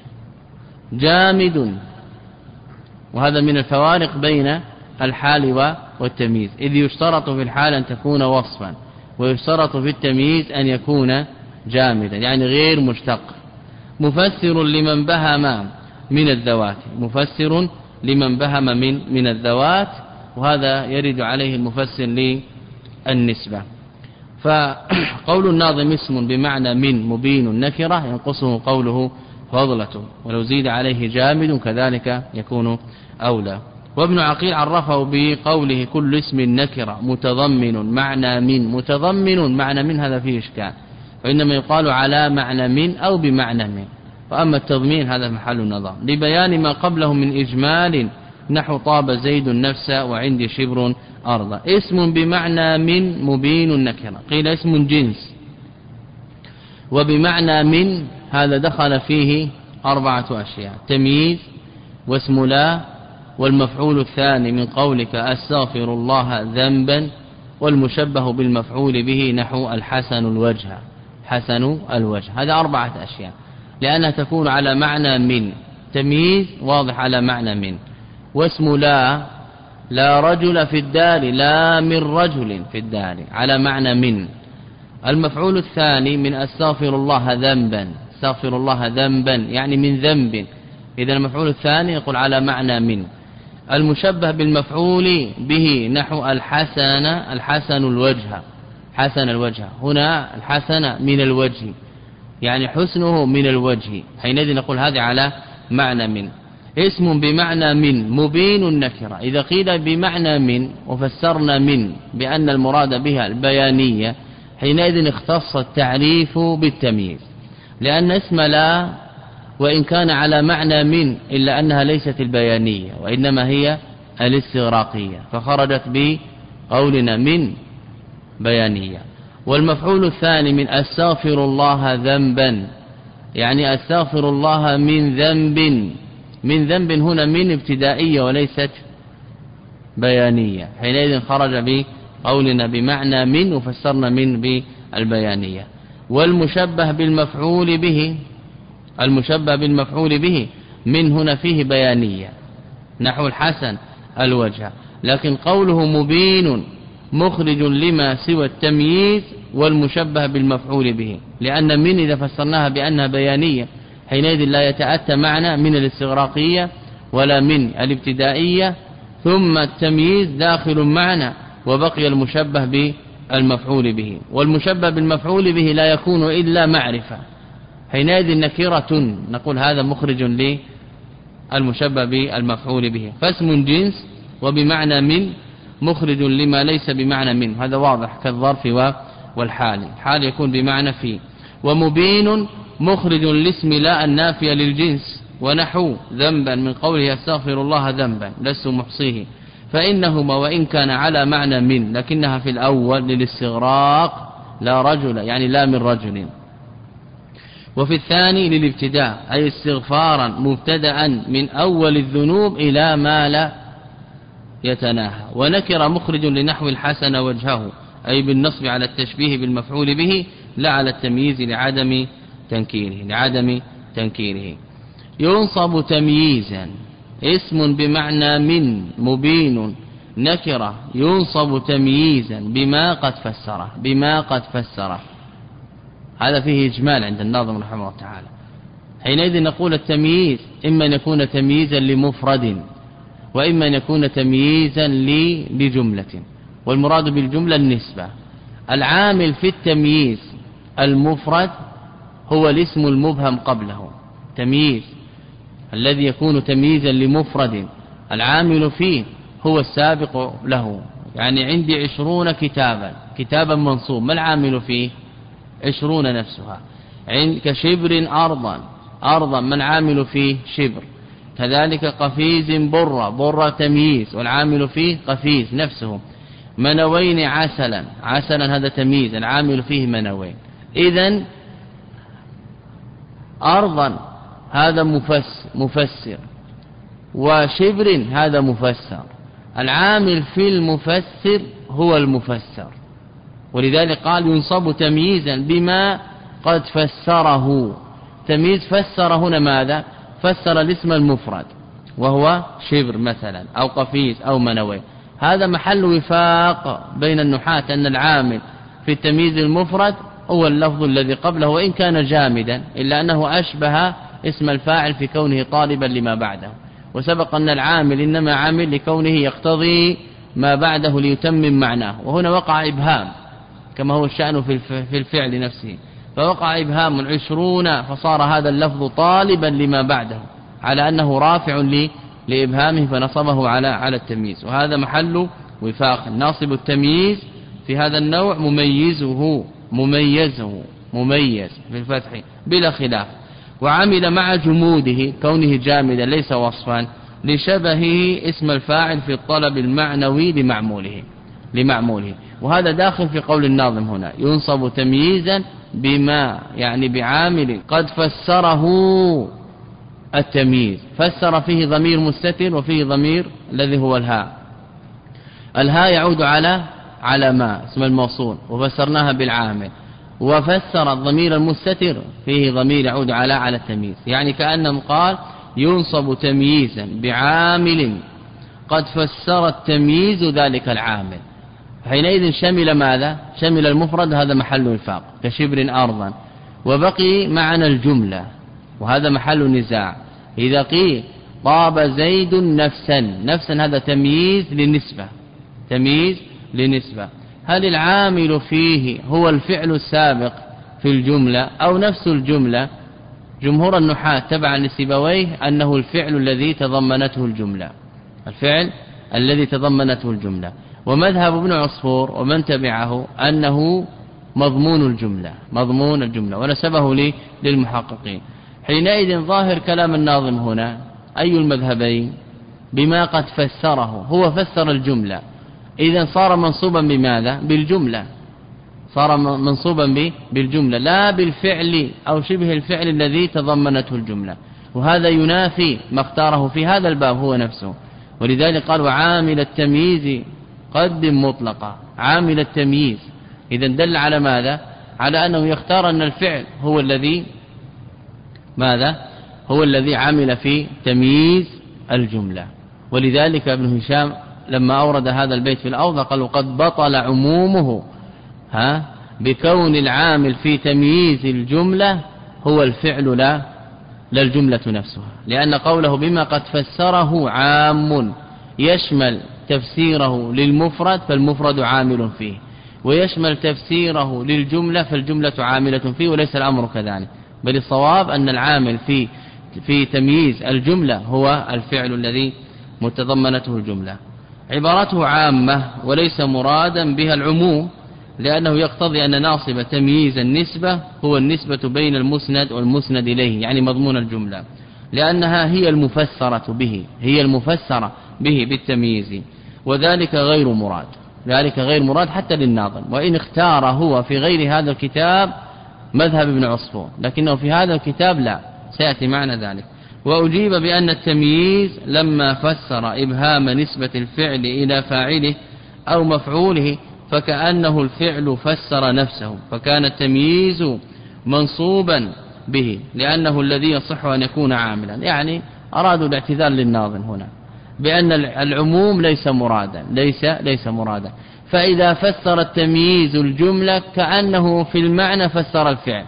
جامد، وهذا من الفوارق بين الحال والتمييز، إذ يشترط في الحال أن تكون وصفا، ويشترط في التمييز أن يكون جامدا يعني غير مشتق. مفسر لمن بهم من الذوات، مفسر لمن بهم من من الذوات، وهذا يرد عليه المفسر للنسبة. فقول الناظم اسم بمعنى من مبين النكرة ينقصه قوله فضلة، ولو زيد عليه جامد كذلك يكون أولى. وابن عقيل عرفه بقوله كل اسم نكرة متضمن معنى من، متضمن معنى من هذا فيه إشكال، وإنما يقال على معنى من أو بمعنى من، وأما التضمين هذا محل النظر لبيان ما قبله من إجمال نحو طاب زيد النفس وعندي شبر أرضا. اسم بمعنى من مبين النكرة، قيل اسم جنس، وبمعنى من هذا دخل فيه أربعة أشياء: تمييز، واسم لا، والمفعول الثاني من قولك أستغفر الله ذنبا، والمشبه بالمفعول به نحو الحسن الوجه، حسن الوجه. هذا أربعة أشياء لأنها تكون على معنى من. تمييز واضح على معنى من، واسم لا، لا رجل في الدار، لا من رجل في الدار، على معنى من. المفعول الثاني من أستغفر الله ذنبا، استغفر الله ذنبا يعني من ذنب، إذا المفعول الثاني يقول على معنى من. المشبه بالمفعول به نحو الحسن، الحسن الوجه، حسن الوجه، هنا الحسن من الوجه يعني حسنه من الوجه، حينئذ نقول هذه على معنى من. اسم بمعنى من مبين النكرة، إذا قيل بمعنى من وفسرنا من بأن المراد بها البيانية حينئذ اختص التعريف بالتمييز، لأن اسم لا وإن كان على معنى من إلا أنها ليست البيانية وإنما هي الاستغراقية، فخرجت بقولنا من بيانية. والمفعول الثاني من أستغفر الله ذنبا يعني أستغفر الله من ذنب، من ذنب هنا من ابتدائية وليست بيانية، حينئذ خرج بقولنا بمعنى من وفسرنا من بالبيانية. والمشبه بالمفعول به، المشبه بالمفعول به من هنا فيه بيانية نحو الحسن الوجه، لكن قوله مبين مخرج لما سوى التمييز والمشبه بالمفعول به، لأن من إذا فسرناها بأنها بيانية حينئذ لا يتأتى معنى من الاستغراقية ولا من الابتدائية، ثم التمييز داخل معنا وبقي المشبه بالمفعول به. والمشبه بالمفعول به لا يكون إلا معرفة، حينئذ نكرة نقول هذا مخرج للمشبه بالمفعول به. فاسم جنس وبمعنى من مخرج لما ليس بمعنى من، هذا واضح كالظرف والحال، الحال يكون بمعنى في. ومبين مخرج لاسم لا النافية للجنس، ونحو ذنبا من قوله استغفر الله ذنبا لست محصيه، فإنهما وإن كان على معنى من لكنها في الأول للاستغراق لا رجل يعني لا من رجل، وفي الثاني للابتداء أي استغفارا مبتدأ من أول الذنوب إلى ما لا يتناهى. ونكر مخرج لنحو الحسن وجهه أي بالنصب على التشبيه بالمفعول به لا على التمييز لعدم تنكيره، لعدم تنكيره. ينصب تمييزا اسم بمعنى من مبين نكرة، ينصب تمييزا بما قد فسره، بما قد فسره، هذا فيه إجمال عند الناظم رحمه الله تعالى. حينئذ نقول التمييز إما أن يكون تمييزا لمفرد وإما أن يكون تمييزا لجملة، والمراد بالجملة النسبة. العامل في التمييز المفرد هو الاسم المبهم قبله، تمييز الذي يكون تمييزا لمفرد العامل فيه هو السابق له. يعني عندي عشرون كتابا كتابا منصوب، ما العامل فيه؟ عشرون نفسها. عند كشبر أرضا أرضا، ما العامل فيه؟ شبر. كذلك قفيز برة برة تمييز والعامل فيه قفيز نفسه. منوين عسلا عسلا هذا تمييز العامل فيه منوين. إذن أرضا هذا مفسر, مفسر وشبر هذا مفسر، العامل في المفسر هو المفسر، ولذلك قال ينصب تمييزا بما قد فسره. تمييز فسر هنا ماذا؟ فسر الاسم المفرد وهو شبر مثلا أو قفيز أو منوي. هذا محل وفاق بين النحاة أن العامل في التمييز المفرد هو اللفظ الذي قبله وإن كان جامدا، إلا أنه أشبه اسم الفاعل في كونه طالبا لما بعده. وسبق أن العامل إنما عامل لكونه يقتضي ما بعده ليتمم معناه، وهنا وقع إبهام كما هو الشأن في الفعل نفسه، فوقع إبهام عشرون فصار هذا اللفظ طالبا لما بعده على أنه رافع لإبهامه فنصبه على على التمييز. وهذا محل وفاق. ناصب التمييز في هذا النوع مميزه مميزه مميز بالفتح بلا خلاف. وعمل مع جموده كونه جامدا ليس وصفا لشبهه اسم الفاعل في الطلب المعنوي لمعموله لمعموله وهذا داخل في قول الناظم هنا ينصب تمييزا بما يعني بعامل قد فسره التمييز. فسر فيه ضمير مستتر وفيه ضمير الذي هو الهاء. الهاء يعود على على ما اسم الموصول وفسرناها بالعامل، وفسر الضمير المستتر فيه ضمير يعود على على التمييز. يعني كأنه قال ينصب تمييزا بعامل قد فسر التمييز ذلك العامل. حينئذ شمل ماذا؟ شمل المفرد، هذا محل وفاق كشبر أرضا. وبقي معنى الجملة وهذا محل نزاع. إذا قيل طاب زيد نفسا، نفسا هذا تمييز للنسبة تمييز لنسبة هل العامل فيه هو الفعل السابق في الجملة أو نفس الجملة؟ جمهور النحاة تبعا لسيبويه أنه الفعل الذي تضمنته الجملة الفعل الذي تضمنته الجملة. ومذهب ابن عصفور ومن تبعه أنه مضمون الجملة مضمون الجملة ونسبه لي للمحققين. حينئذ ظاهر كلام الناظم هنا أي المذهبين؟ بما قد فسره، هو فسر الجملة، إذن صار منصوبا بماذا؟ بالجملة، صار منصوبا بالجملة لا بالفعل أو شبه الفعل الذي تضمنته الجملة. وهذا ينافي ما اختاره في هذا الباب هو نفسه. ولذلك قال وعامل التمييز قدم مطلقا. عامل التمييز إذن دل على ماذا؟ على أنه يختار أن الفعل هو الذي ماذا؟ هو الذي عمل في تمييز الجملة. ولذلك ابن هشام لما أورد هذا البيت في الأوضة قال قد بطل عمومه ها بكون العامل في تمييز الجملة هو الفعل لا لا الجملة نفسها، لأن قوله بما قد فسره عام يشمل تفسيره للمفرد فالمفرد عامل فيه، ويشمل تفسيره للجملة فالجملة عاملة فيه، وليس الأمر كذلك، بل الصواب أن العامل في في تمييز الجملة هو الفعل الذي متضمنته الجملة. عبارته عامة وليس مرادا بها العموم، لأنه يقتضي أن ناصب تمييز النسبة هو النسبة بين المسند والمسند إليه، يعني مضمون الجملة، لأنها هي المفسرة به هي المفسرة به بالتمييز، وذلك غير مراد ذلك غير مراد حتى للناظم، وإن اختار هو في غير هذا الكتاب مذهب ابن عصفور، لكنه في هذا الكتاب لا، سيأتي معنى ذلك. وأجيب بأن التمييز لما فسر إبهام نسبة الفعل إلى فاعله أو مفعوله فكأنه الفعل فسر نفسه، فكان التمييز منصوبا به لأنه الذي يصح أن يكون عاملا. يعني أرادوا الاعتذار للناظم هنا بأن العموم ليس مرادا ليس ليس مرادا فإذا فسر التمييز الجملة كأنه في المعنى فسر الفعل.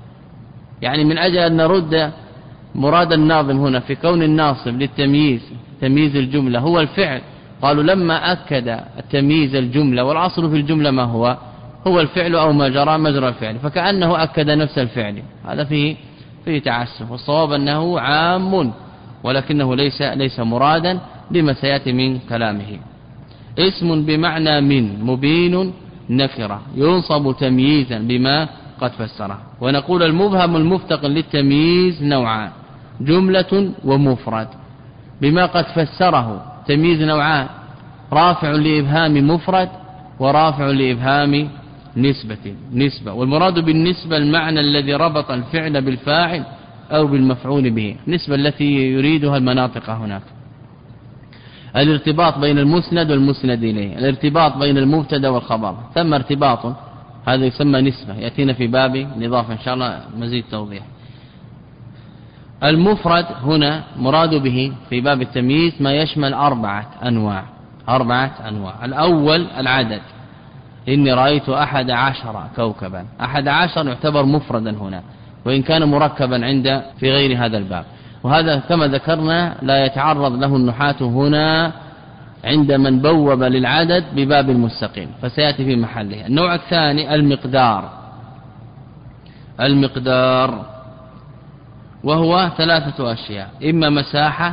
يعني من أجل أن نرد مراد الناظم هنا في كون الناصب للتمييز تمييز الجملة هو الفعل، قالوا لما أكد التمييز الجملة والعصر في الجملة ما هو هو الفعل أو ما جرى مجرى الفعل، فكأنه أكد نفس الفعل. هذا فيه فيه تعسف، والصواب أنه عام ولكنه ليس ليس مرادا لما سيأتي من كلامه. اسم بمعنى من مبين نكرة ينصب تمييزا بما قد فسره. ونقول المبهم المفتقر للتمييز نوعان: جملة ومفرد. بما قد فسره تمييز نوعان: رافع لإبهام مفرد ورافع لإبهام نسبة نسبة والمراد بالنسبة المعنى الذي ربط الفعل بالفاعل أو بالمفعول به، نسبة التي يريدها المناطق هناك. الارتباط بين المسند والمسند إليه، الارتباط بين المبتدا والخبر، ثم ارتباط، هذا يسمى نسبة، يأتينا في باب الإضافة إن شاء الله مزيد توضيح. المفرد هنا مراد به في باب التمييز ما يشمل أربعة أنواع أربعة أنواع الأول العدد: إني رأيت أحد عشر كوكبا. أحد عشر يعتبر مفردا هنا، وإن كان مركبا عند في غير هذا الباب، وهذا كما ذكرنا لا يتعرض له النحاة هنا عند من بوب للعدد بباب المستقيم، فسيأتي في محله. النوع الثاني المقدار المقدار وهو ثلاثة أشياء: إما مساحة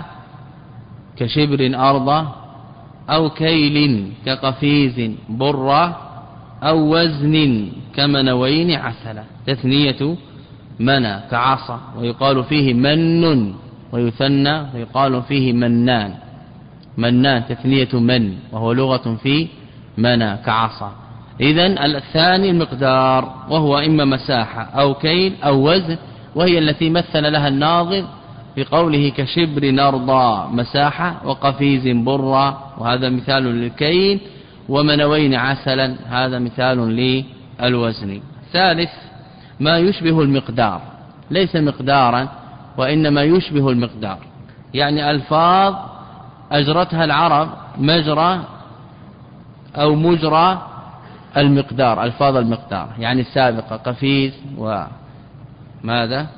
كشبر أرض، أو كيل كقفيز برة، أو وزن كمنوين عسلة. تثنية منى كعصا، ويقال فيه من، ويثنى ويقال فيه منان. منان تثنية من، وهو لغة في منى كعصا. إذن الثاني المقدار، وهو إما مساحة أو كيل أو وزن، وهي التي مثل لها الناظم بقوله كشبر أرضى مساحة، وقفيز برة، وهذا مثال للكيل، ومنوين عسلا، هذا مثال للوزن. ثالث ما يشبه المقدار، ليس مقدارا وإنما يشبه المقدار، يعني ألفاظ أجرتها العرب مجرى أو مجرى المقدار، ألفاظ المقدار يعني السابقة قفيز وماذا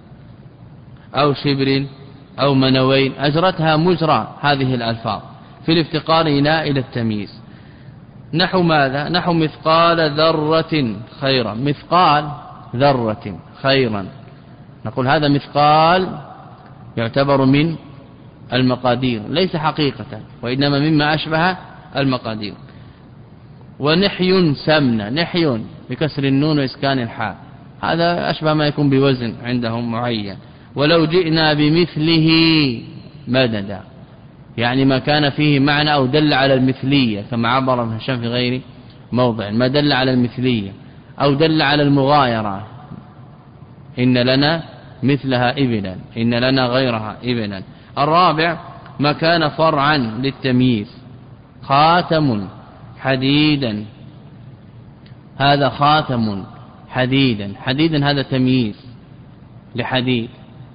أو شبر أو منوين، أجرتها مجرى هذه الألفاظ في الافتقار إلى التمييز. نحو ماذا؟ نحو مثقال ذرة خيرا، مثقال ذرة خيرا، نقول هذا مثقال يعتبر من المقادير، ليس حقيقة وإنما مما أشبه المقادير. ونحي سمنة، نحي بكسر النون وإسكان الحاء، هذا أشبه ما يكون بوزن عندهم معين. ولو جئنا بمثله مددا، يعني ما كان فيه معنى أو دل على المثلية، كما عبر ابن هشام في غير موضع، ما دل على المثلية أو دل على المغايرة. إن لنا مثلها إبلا، إن لنا غيرها إبلا. الرابع ما كان فرعا للتمييز: خاتم حديدا، هذا خاتم حديدا، حديدا هذا تمييز لحديد،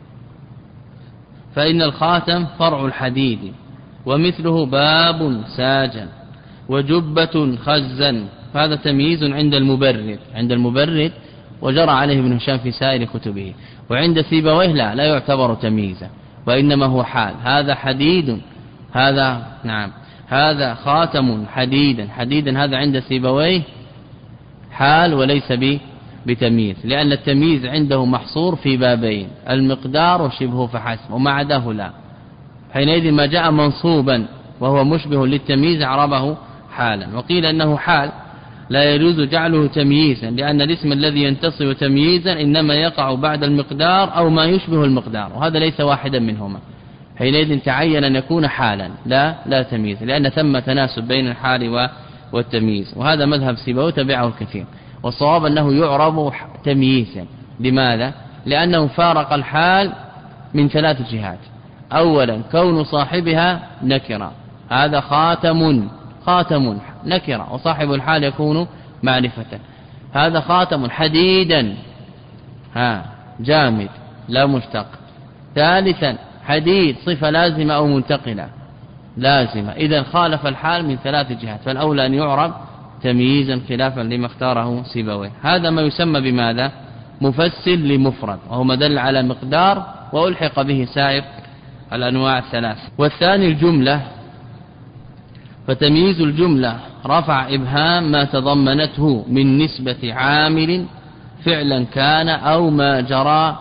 فإن الخاتم فرع الحديد. ومثله باب ساجا، وجبة خزا، فهذا تمييز عند المبرد عند المبرد وجرى عليه ابن هشام في سائر كتبه. وعند سيبويه لا لا يعتبر تمييزا، وإنما هو حال، هذا حديد، هذا نعم هذا خاتم حديدا، حديدا هذا عند سيبويه حال وليس بتمييز، لأن التمييز عنده محصور في بابين: المقدار وشبهه فحسب، وما عداه لا. حينئذ ما جاء منصوبا وهو مشبه للتمييز عربه حالا. وقيل أنه حال لا يجوز جعله تمييزا، لأن الاسم الذي ينتصب تمييزا إنما يقع بعد المقدار أو ما يشبه المقدار، وهذا ليس واحدا منهما. حينئذ تعين أن يكون حالا لا لا تمييز، لأن ثم تناسب بين الحال والتمييز، وهذا مذهب سيبويه تبعه الكثير. والصواب أنه يعرب تمييزا. لماذا؟ لأنه فارق الحال من ثلاث جهات: أولا كون صاحبها نكرة، هذا خاتم خاتم نكرة، وصاحب الحال يكون معرفة، هذا خاتم حديدا ها جامد لا مشتق. ثالثا حديد صفة لازمة أو منتقلة لازمة، إذا خالف الحال من ثلاث جهات، فالأولى أن يعرب تمييزا خلافا لما اختاره سيبويه. هذا ما يسمى بماذا؟ مفسر لمفرد، وهو ما دل على مقدار وألحق به سائر الأنواع الثلاث. والثاني الجملة، فتمييز الجملة رفع إبهام ما تضمنته من نسبة عامل فعلا كان أو ما جرى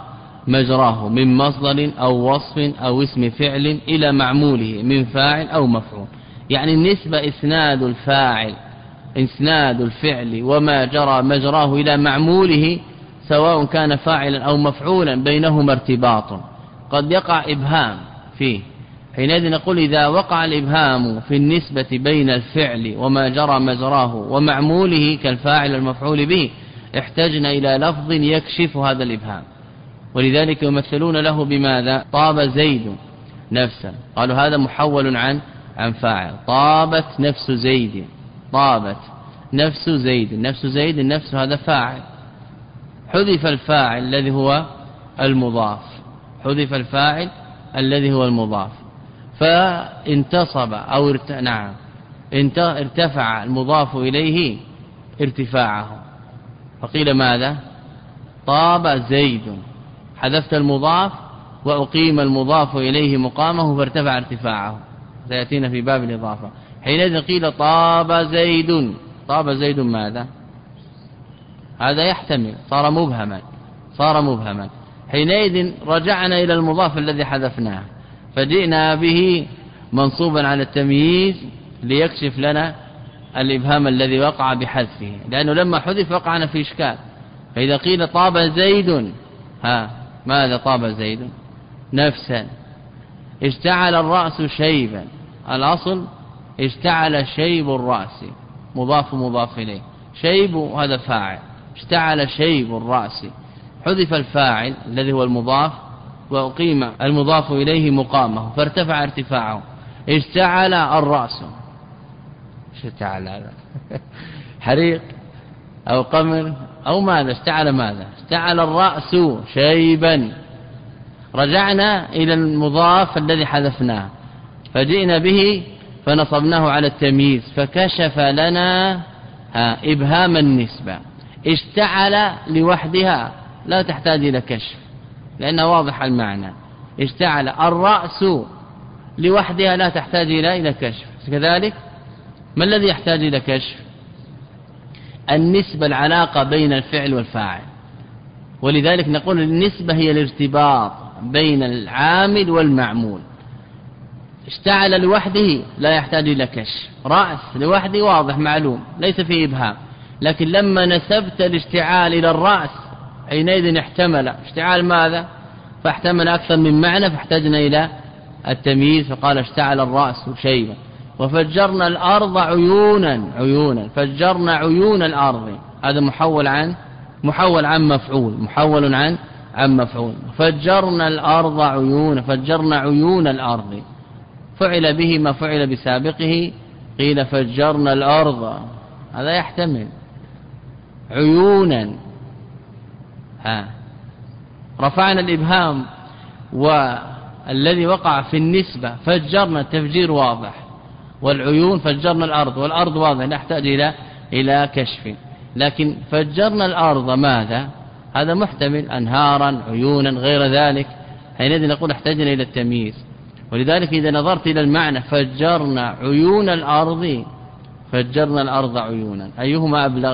مجراه من مصدر أو وصف أو اسم فعل إلى معموله من فاعل أو مفعول. يعني النسبة إسناد الفاعل إسناد الفعل وما جرى مجراه إلى معموله سواء كان فاعلا أو مفعولا بينهما ارتباط، قد يقع إبهام فيه. حينئذ نقول إذا وقع الإبهام في النسبة بين الفعل وما جرى مجراه ومعموله كالفاعل المفعول به احتجنا إلى لفظ يكشف هذا الإبهام، ولذلك يمثلون له بماذا؟ طاب زيد نفسا، قالوا هذا محول عن عن فاعل. طابت نفس زيد، طابت نفس زيد، نفس زيد النفس هذا فاعل، حذف الفاعل الذي هو المضاف، حذف الفاعل الذي هو المضاف، فانتصب أو ارت... نعم ارتفع المضاف إليه ارتفاعه، فقيل ماذا؟ طاب زيد، حذفت المضاف وأقيم المضاف إليه مقامه فارتفع ارتفاعه، سيأتينا في باب الإضافة. حينئذ قيل طاب زيد، طاب زيد ماذا؟ هذا يحتمل، صار مبهما، صار مبهما. حينئذ رجعنا إلى المضاف الذي حذفناه فجئنا به منصوبا على التمييز ليكشف لنا الإبهام الذي وقع بحذفه، لأنه لما حذف وقعنا في إشكال. فإذا قيل طاب زيد، ها ماذا طاب زيد؟ نفسا. اشتعل الرأس شيبا، الأصل اشتعل شيب الرأس، مضاف مضاف إليه، شيب هذا فاعل، اشتعل شيب الرأس، حذف الفاعل الذي هو المضاف وأقيم المضاف إليه مقامه فارتفع ارتفاعه. اشتعل الرأس، اشتعل هذا حريق أو قمر أو ماذا؟ اشتعل ماذا؟ اشتعل الرأس شيبا. رجعنا إلى المضاف الذي حذفناه فجئنا به فنصبناه على التمييز فكشف لنا إبهام النسبة. اشتعل لوحدها لا تحتاج إلى كشف لأنه واضح المعنى، اشتعل الرأس لوحدها لا تحتاج إلى كشف. كذلك ما الذي يحتاج إلى كشف؟ النسبة، العلاقة بين الفعل والفاعل، ولذلك نقول النسبة هي الارتباط بين العامل والمعمول. اشتعل لوحده لا يحتاج إلى كشف، رأس لوحده واضح معلوم ليس فيه إبهام، لكن لما نسبت الاشتعال إلى الرأس حينئذ احتمل اشتعال ماذا؟ فاحتمل أكثر من معنى فاحتاجنا إلى التمييز فقال اشتعل الرأس شيبا. وفجرنا الأرض عيونا، عيونا فجرنا عيون الأرض، هذا محول عن محول عن مفعول، محول عن عن مفعول. فجرنا الأرض عيونا، فجرنا عيون الأرض، فعل به ما فعل بسابقه، قيل فجرنا الأرض، هذا يحتمل عيونا. ها رفعنا الإبهام والذي وقع في النسبة فجرنا التفجير واضح، والعيون فجرنا الأرض، والأرض واضح نحتاج إلى إلى كشف. لكن فجرنا الأرض ماذا؟ هذا محتمل أنهارا عيونا غير ذلك، حينئذ نقول احتاجنا إلى التمييز. ولذلك إذا نظرت إلى المعنى فجرنا عيون الأرض، فجرنا الأرض عيونا، أيهما أبلغ؟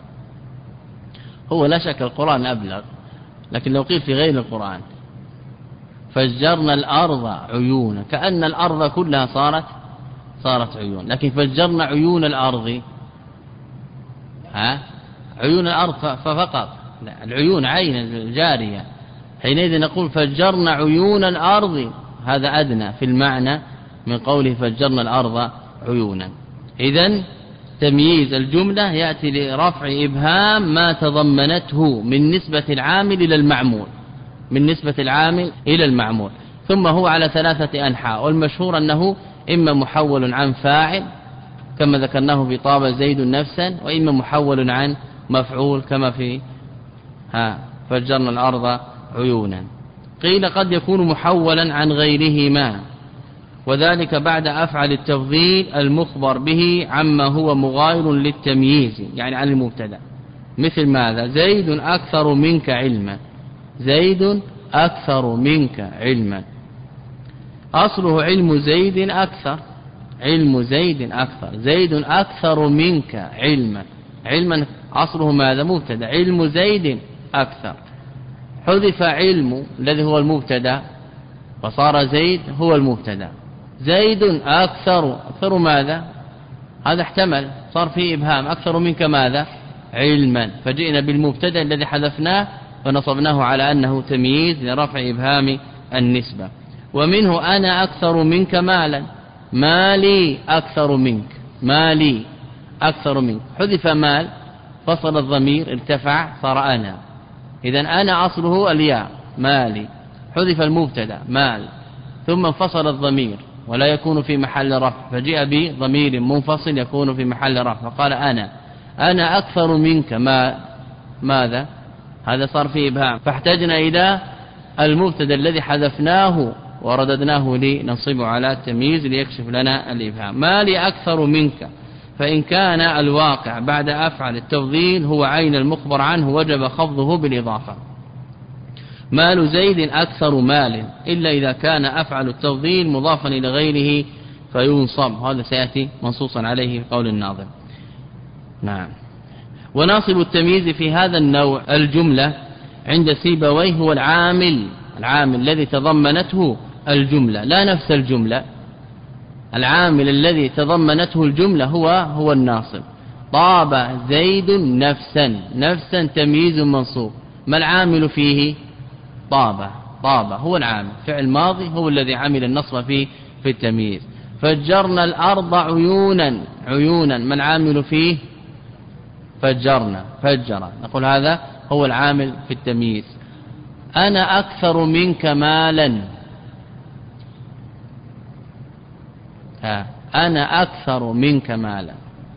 هو لا شك القرآن أبلغ، لكن لو قيل في غير القرآن فجرنا الأرض عيونا كأن الأرض كلها صارت صارت عيون، لكن فجرنا عيون الأرض، ها عيون الأرض ففقط، لا العيون عين الجارية، حينئذ نقول فجرنا عيون الأرض، هذا أدنى في المعنى من قوله فجرنا الأرض عيونا. إذن تمييز الجملة يأتي لرفع إبهام ما تضمنته من نسبة العامل إلى المعمول، من نسبة العامل إلى المعمول. ثم هو على ثلاثة أنحاء، والمشهور أنه إما محول عن فاعل كما ذكرناه في طاب زيد نفسا، وإما محول عن مفعول كما في ها فجرنا الأرض عيونا. قيل قد يكون محولا عن غيرهما، وذلك بعد أفعل التفضيل المخبر به عما هو مغاير للتمييز، يعني عن المبتدا، مثل ماذا؟ زيد أكثر منك علما، زيد أكثر منك علما، أصله علم زيد أكثر، علم زيد أكثر، زيد أكثر منك علما، علما أصله ماذا؟ مبتدا، علم زيد أكثر، حذف علم الذي هو المبتدا فصار زيد هو المبتدا. زيد أكثر، أكثر ماذا؟ هذا احتمل، صار فيه إبهام، أكثر منك ماذا؟ علما، فجئنا بالمبتدا الذي حذفناه فنصبناه على أنه تمييز لرفع إبهام النسبة. ومنه أنا أكثر منك مالا، مالي أكثر منك، مالي أكثر منك، حذف مال فصل الضمير ارتفع صار أنا، إذن أنا أصله الياء مالي، حذف المبتدا مال ثم انفصل الضمير ولا يكون في محل رفع فجاء بضمير منفصل يكون في محل رفع فقال أنا أنا أكثر منك ما ماذا؟ هذا صار فيه إبهام، فاحتاجنا إلى المبتدا الذي حذفناه ورددناه لننصبه على التمييز ليكشف لنا الإبهام. مالي أكثر منك، فإن كان الواقع بعد أفعل التفضيل هو عين المخبر عنه وجب خفضه بالإضافة. مال زيد أكثر مال، إلا إذا كان أفعل التفضيل مضافا إلى غيره فينصب، هذا سيأتي منصوصا عليه في قول الناظم. نعم. وناصب التمييز في هذا النوع الجملة عند سيبويه هو العامل، العامل الذي تضمنته الجملة لا نفس الجملة، العامل الذي تضمنته الجملة هو هو الناصب. طاب زيد نفسا، نفسا تمييز منصوب، ما العامل فيه؟ طاب، طاب هو العامل، فعل ماضي هو الذي عمل النصب فيه في التمييز. فجرنا الأرض عيونا، عيونا ما العامل فيه؟ فجرنا، فجر، نقول هذا هو العامل في التمييز. أنا أكثر منك مالا، ها أنا أكثر منك مالا،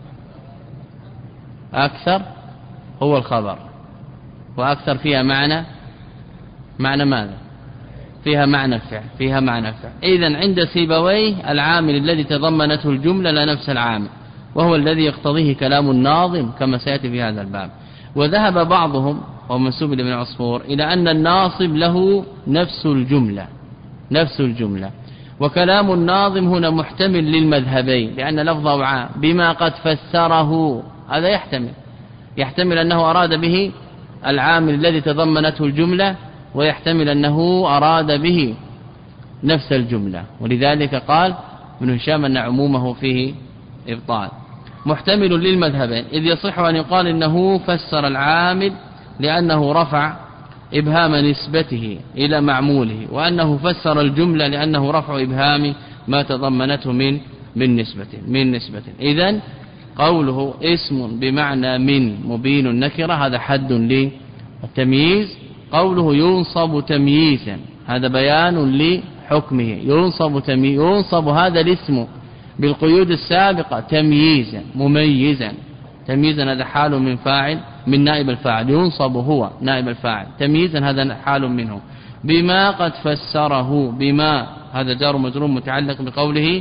أكثر هو الخبر، وأكثر فيها معنى، معنى ماذا؟ فيها معنى الفعل، فيها معنى الفعل. إذن عند سيبويه العامل الذي تضمنته الجملة لا نفس العامل، وهو الذي يقتضيه كلام الناظم كما سيأتي في هذا الباب. وذهب بعضهم ومنسوب لابن عصفور إلى أن الناصب له نفس الجملة، نفس الجملة. وكلام الناظم هنا محتمل للمذهبين، لأن لفظه عام بما قد فسره، هذا يحتمل، يحتمل أنه أراد به العامل الذي تضمنته الجملة، ويحتمل أنه أراد به نفس الجملة، ولذلك قال ابن هشام أن عمومه فيه إبطال. محتمل للمذهبين، إذ يصح أن يقال إنه فسر العامل لأنه رفع إبهام نسبته إلى معموله، وأنه فسر الجملة لأنه رفع إبهام ما تضمنته من من نسبة من نسبة. إذن قوله اسم بمعنى من مبين النكرة هذا حد للتمييز. قوله ينصب تمييزا هذا بيان لحكمه، ينصب تمييز، ينصب هذا الاسم بالقيود السابقة تمييزا مميزا، تمييزا هذا حال من فاعل من نائب الفاعل، ينصب هو نائب الفاعل، تمييزا هذا حال منه. بما قد فسره، بما هذا جار مجرور متعلق بقوله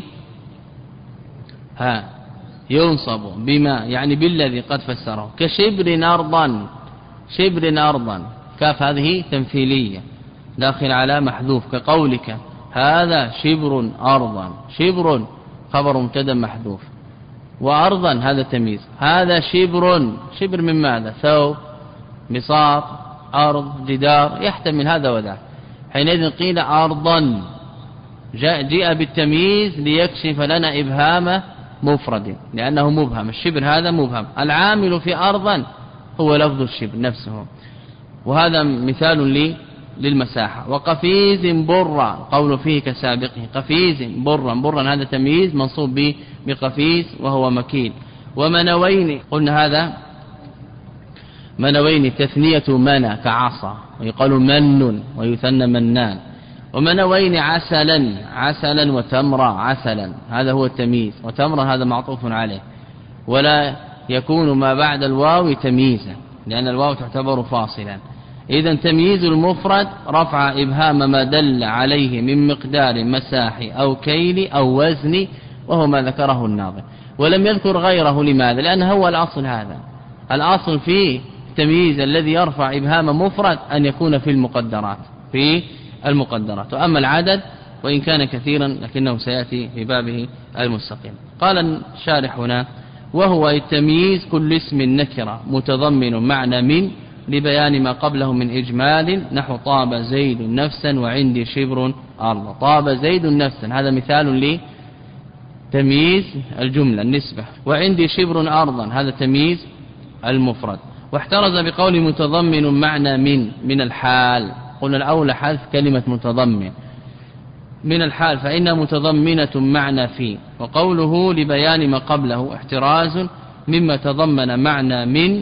ها ينصب بما يعني بالذي قد فسره. كشبر أرضا، شبر أرضا، كاف هذه تمثيلية داخل على محذوف، كقولك هذا شبر أرضا، شبر خبر مبتدا محذوف، وأرضا هذا تمييز. هذا شبر، شبر من ماذا؟ ثوب، بساط، أرض، جدار، يحتمل هذا وذاك. حينئذ قيل أرضا، جاء جاء بالتمييز ليكشف لنا إبهام مفرد لأنه مبهم، الشبر هذا مبهم. العامل في أرضا هو لفظ الشبر نفسه، وهذا مثال لي للمساحة. وقفيز برا قول فيه كسابقه، قفيز برا، برا هذا تمييز منصوب به بقفيز وهو مكين. ومنوين قلنا هذا منوين تثنية منى كعصا، ويقال من ويثنى منان. ومنوين عسلا، عسلا وتمرا عسلا هذا هو التمييز، وتمرا هذا معطوف عليه، ولا يكون ما بعد الواو تمييزا لأن الواو تعتبر فاصلا. إذن تمييز المفرد رفع إبهام ما دل عليه من مقدار مساحي أو كيل أو وزن، وهو ما ذكره الناظم، ولم يذكر غيره. لماذا؟ لأن هو الأصل، هذا الأصل فيه التمييز الذي يرفع إبهام مفرد أن يكون في المقدرات، في المقدرات. وأما العدد وإن كان كثيرا لكنه سيأتي في بابه المستقيم. قال الشارح هنا وهو التمييز كل اسم نكرة متضمن معنى من لبيان ما قبله من إجمال نحو طاب زيد نفسا وعندي شبر أرضا. طاب زيد نفسا هذا مثال لتمييز الجملة النسبة، وعندي شبر أرضا هذا تمييز المفرد. واحترز بقول متضمن معنى من من الحال، قلنا الأولى حذف كلمة متضمن من الحال فإنها متضمنة معنى في، وقوله لبيان ما قبله احتراز مما تضمن معنى من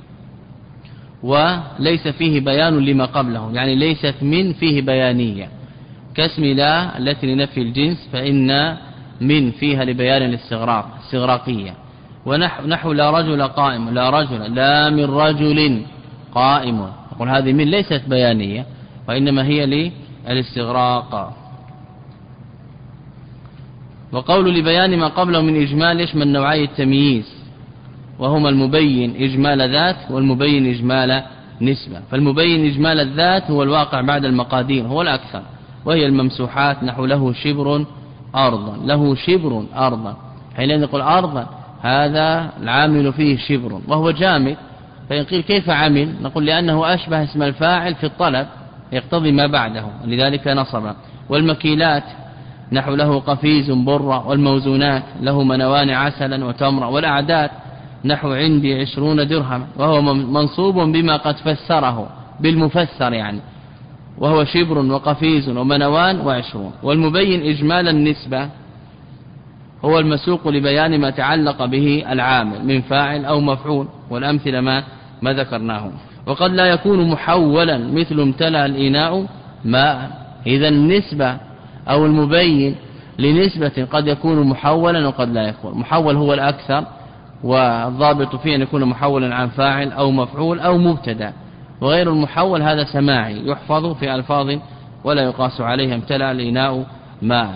وليس فيه بيان لما قبله، يعني ليست من فيه بيانية كاسم لا التي لنفي الجنس، فإن من فيها لبيان الاستغراق استغراقية. ونحو نحو لا رجل قائم، لا رجل لا من رجل قائم، نقول هذه من ليست بيانية وإنما هي للاستغراق. وقول لبيان ما قبله من إجمال يشمل نوعي التمييز، وهما المبين إجمال ذات والمبين إجمال نسبة. فالمبين إجمال الذات هو الواقع بعد المقادير، هو الأكثر، وهي الممسوحات نحو له شبر أرضا، له شبر أرضا، حين نقول أرضا هذا العامل فيه شبر وهو جامد، فإن قيل كيف عمل نقول لأنه أشبه اسم الفاعل في الطلب يقتضي ما بعده لذلك نصب. والمكيلات نحو له قفيز برة، والموزونات له منوان عسلا وتمرا. والأعداد نحو عندي عشرون درهم، وهو منصوب بما قد فسره بالمفسر يعني، وهو شبر وقفيز ومنوان وعشرون. والمبين إجمال النسبة هو المسوق لبيان ما تعلق به العامل من فاعل أو مفعول، والأمثلة ما, ما ذكرناه. وقد لا يكون محولا مثل امتلأ الإناء ماء، إذا النسبة أو المبين لنسبة قد يكون محولا وقد لا يكون. محول هو الأكثر، والضابط فيه أن يكون محولا عن فاعل أو مفعول أو مبتدا، وغير المحول هذا سماعي يحفظ في ألفاظ ولا يقاس عليها امتلأ الإناء ماء.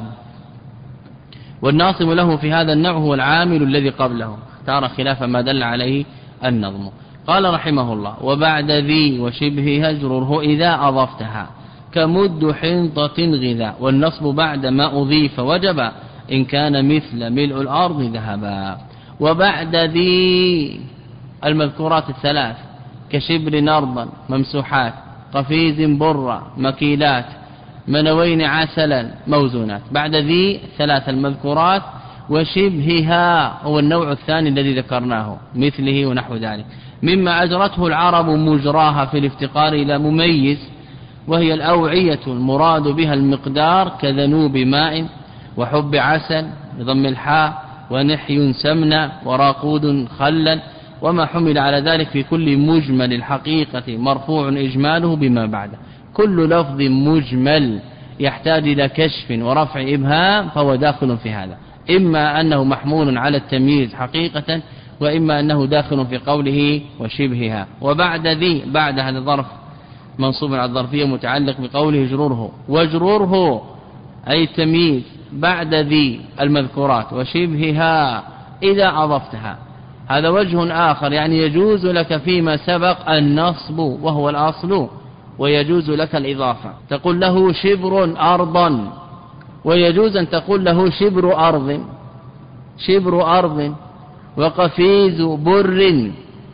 والناصب له في هذا النوع هو العامل الذي قبله، اختار خلاف ما دل عليه النظم. قال رحمه الله: وبعد ذي وشبه هجره إذا أضفتها كمد حنطة غذاء. والنصب بعد ما أضيف وجب إن كان مثل ملء الأرض ذهبا. وبعد ذي المذكورات الثلاث كشبر أرضا ممسوحات، قفيز برة مكيلات، منوين عسلا موزونات. بعد ذي ثلاث المذكورات وشبهها هو النوع الثاني الذي ذكرناه مثله ونحو ذلك، مما أجرته العرب مجراها في الافتقار إلى مميز، وهي الأوعية المراد بها المقدار كذنوب ماء وحب عسل بضم الحاء ونحي سمنا وراقود خلا، وما حمل على ذلك في كل مجمل الحقيقة مرفوع إجماله بما بعده. كل لفظ مجمل يحتاج إلى كشف ورفع إبهام فهو داخل في هذا، إما أنه محمول على التمييز حقيقة، وإما أنه داخل في قوله وشبهها. وبعد ذي بعد هذا الظرف منصوب على الظرفية متعلق بقوله جروره، وجروره أي التمييز بعد ذي المذكورات وشبهها إذا أضفتها. هذا وجه آخر، يعني يجوز لك فيما سبق النصب وهو الأصل، ويجوز لك الإضافة، تقول له شبر أرضا، ويجوز أن تقول له شبر أرض، شبر أرض وقفيز بر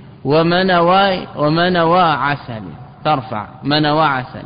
ومنوى ومنوى عسل، ترفع منوى عسل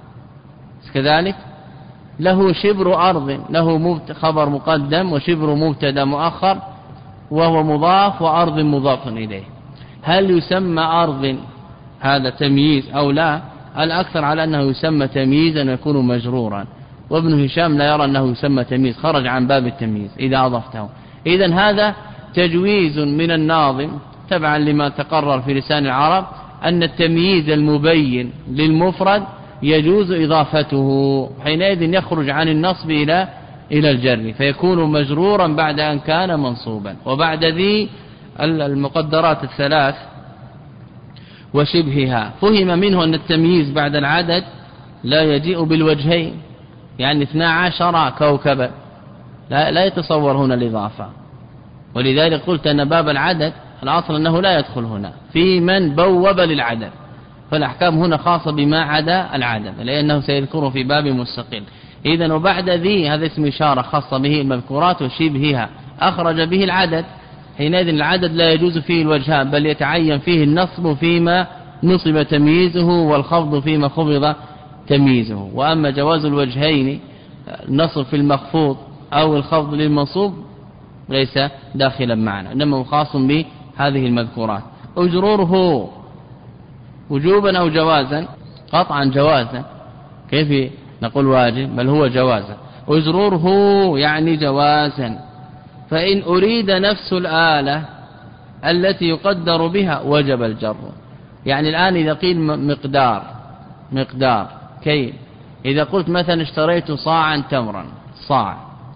كذلك. له شبر أرض له خبر مقدم وشبر مبتدا مؤخر وهو مضاف وأرض مضاف إليه. هل يسمى أرض هذا تمييز أو لا؟ الأكثر على أنه يسمى تمييزا ويكون مجرورا، وابن هشام لا يرى أنه يسمى تمييز، خرج عن باب التمييز إذا أضفته. إذن هذا تجويز من الناظم تبعا لما تقرر في لسان العرب أن التمييز المبين للمفرد يجوز إضافته، حينئذ يخرج عن النصب إلى إلى الجر فيكون مجرورا بعد أن كان منصوبا. وبعد ذي المقدرات الثلاث وشبهها فهم منه أن التمييز بعد العدد لا يجيء بالوجهين، يعني اثنا عشر كوكبا لا, لا يتصور هنا الإضافة، ولذلك قلت أن باب العدد الأصل أنه لا يدخل هنا في من بوب للعدد، فالأحكام هنا خاصة بما عدا العدد لأنه سيذكره في باب مستقل. إذن وبعد ذي هذا اسم إشارة خاصة به المذكورات وشبهها أخرج به العدد، حينئذ العدد لا يجوز فيه الوجهان بل يتعين فيه النصب فيما نصب تمييزه والخفض فيما خفض تمييزه. وأما جواز الوجهين نصب في المخفوض أو الخفض للمنصوب ليس داخلا معنا، إنما خاص بهذه المذكورات. أجروره وجوبا أو جوازا؟ قطعا جوازا. كيف نقول واجب؟ بل هو جوازا. أجروره يعني جوازا. فإن أريد نفس الآلة التي يقدر بها وجب الجر. يعني الآن إذا قيل مقدار مقدار كيف؟ إذا قلت مثلا اشتريت صاعا تمرا، صاع،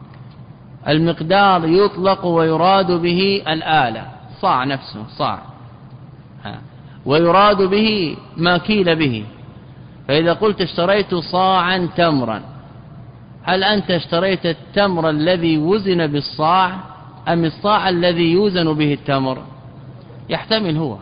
المقدار يطلق ويراد به الآلة، صاع نفسه صاع، ويراد به ما كيل به. فإذا قلت اشتريت صاعا تمرا، هل أنت اشتريت التمر الذي وزن بالصاع أم الصاع الذي يوزن به التمر؟ يحتمل هو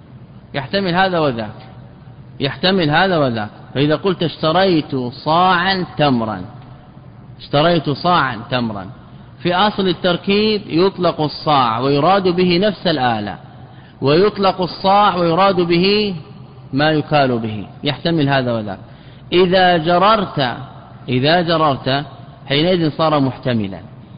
يحتمل هذا وذاك يحتمل هذا وذاك. فإذا قلت اشتريت صاعا تمرا، اشتريت صاعا تمرا، في أصل التركيب يطلق الصاع ويراد به نفس الآلة، ويطلق الصاع ويراد به ما يكال به، يحتمل هذا وذاك. إذا جررت إذا جررت حينئذ صار محتملا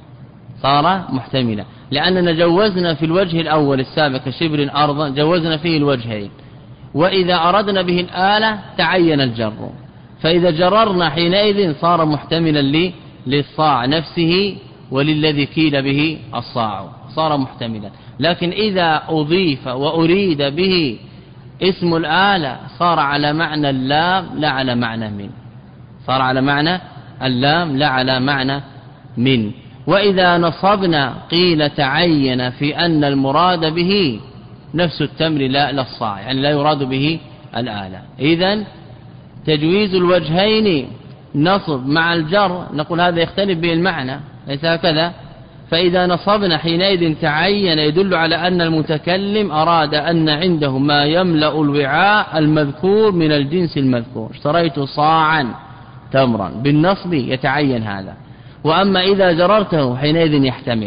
صار محتملا لأننا جوزنا في الوجه الأول السابق شبر أرضا، جوزنا فيه الوجهين، وإذا أردنا به الآلة تعين الجر. فإذا جررنا حينئذ صار محتملا لي للصاع نفسه وللذي كيل به الصاع، صار محتملا. لكن إذا أضيف وأريد به اسم الآلة صار على معنى اللام لا على معنى من صار على معنى اللام لا على معنى من. وإذا نصبنا قيل تعين في أن المراد به نفس التمر لا للصاع، يعني لا يراد به الآلة. إذن تجويز الوجهين نصب مع الجر نقول هذا يختلف به المعنى، ليس هكذا. فإذا نصبنا حينئذ تعين يدل على أن المتكلم أراد أن عنده ما يملأ الوعاء المذكور من الجنس المذكور. اشتريت صاعا تمرا بالنصب يتعين هذا. وأما إذا جررته حينئذ يحتمل،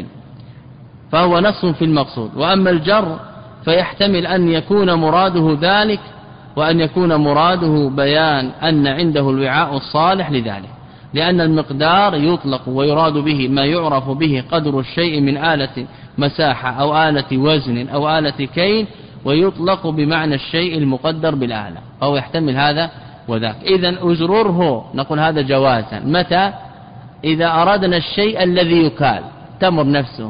فهو نص في المقصود. وأما الجر فيحتمل أن يكون مراده ذلك، وأن يكون مراده بيان أن عنده الوعاء الصالح لذلك، لأن المقدار يطلق ويراد به ما يعرف به قدر الشيء من آلة مساحة أو آلة وزن أو آلة كيل، ويطلق بمعنى الشيء المقدر بالآلة، أو يحتمل هذا وذاك. إذن أجرره نقول هذا جوازا. متى؟ إذا أردنا الشيء الذي يكال، تمر نفسه،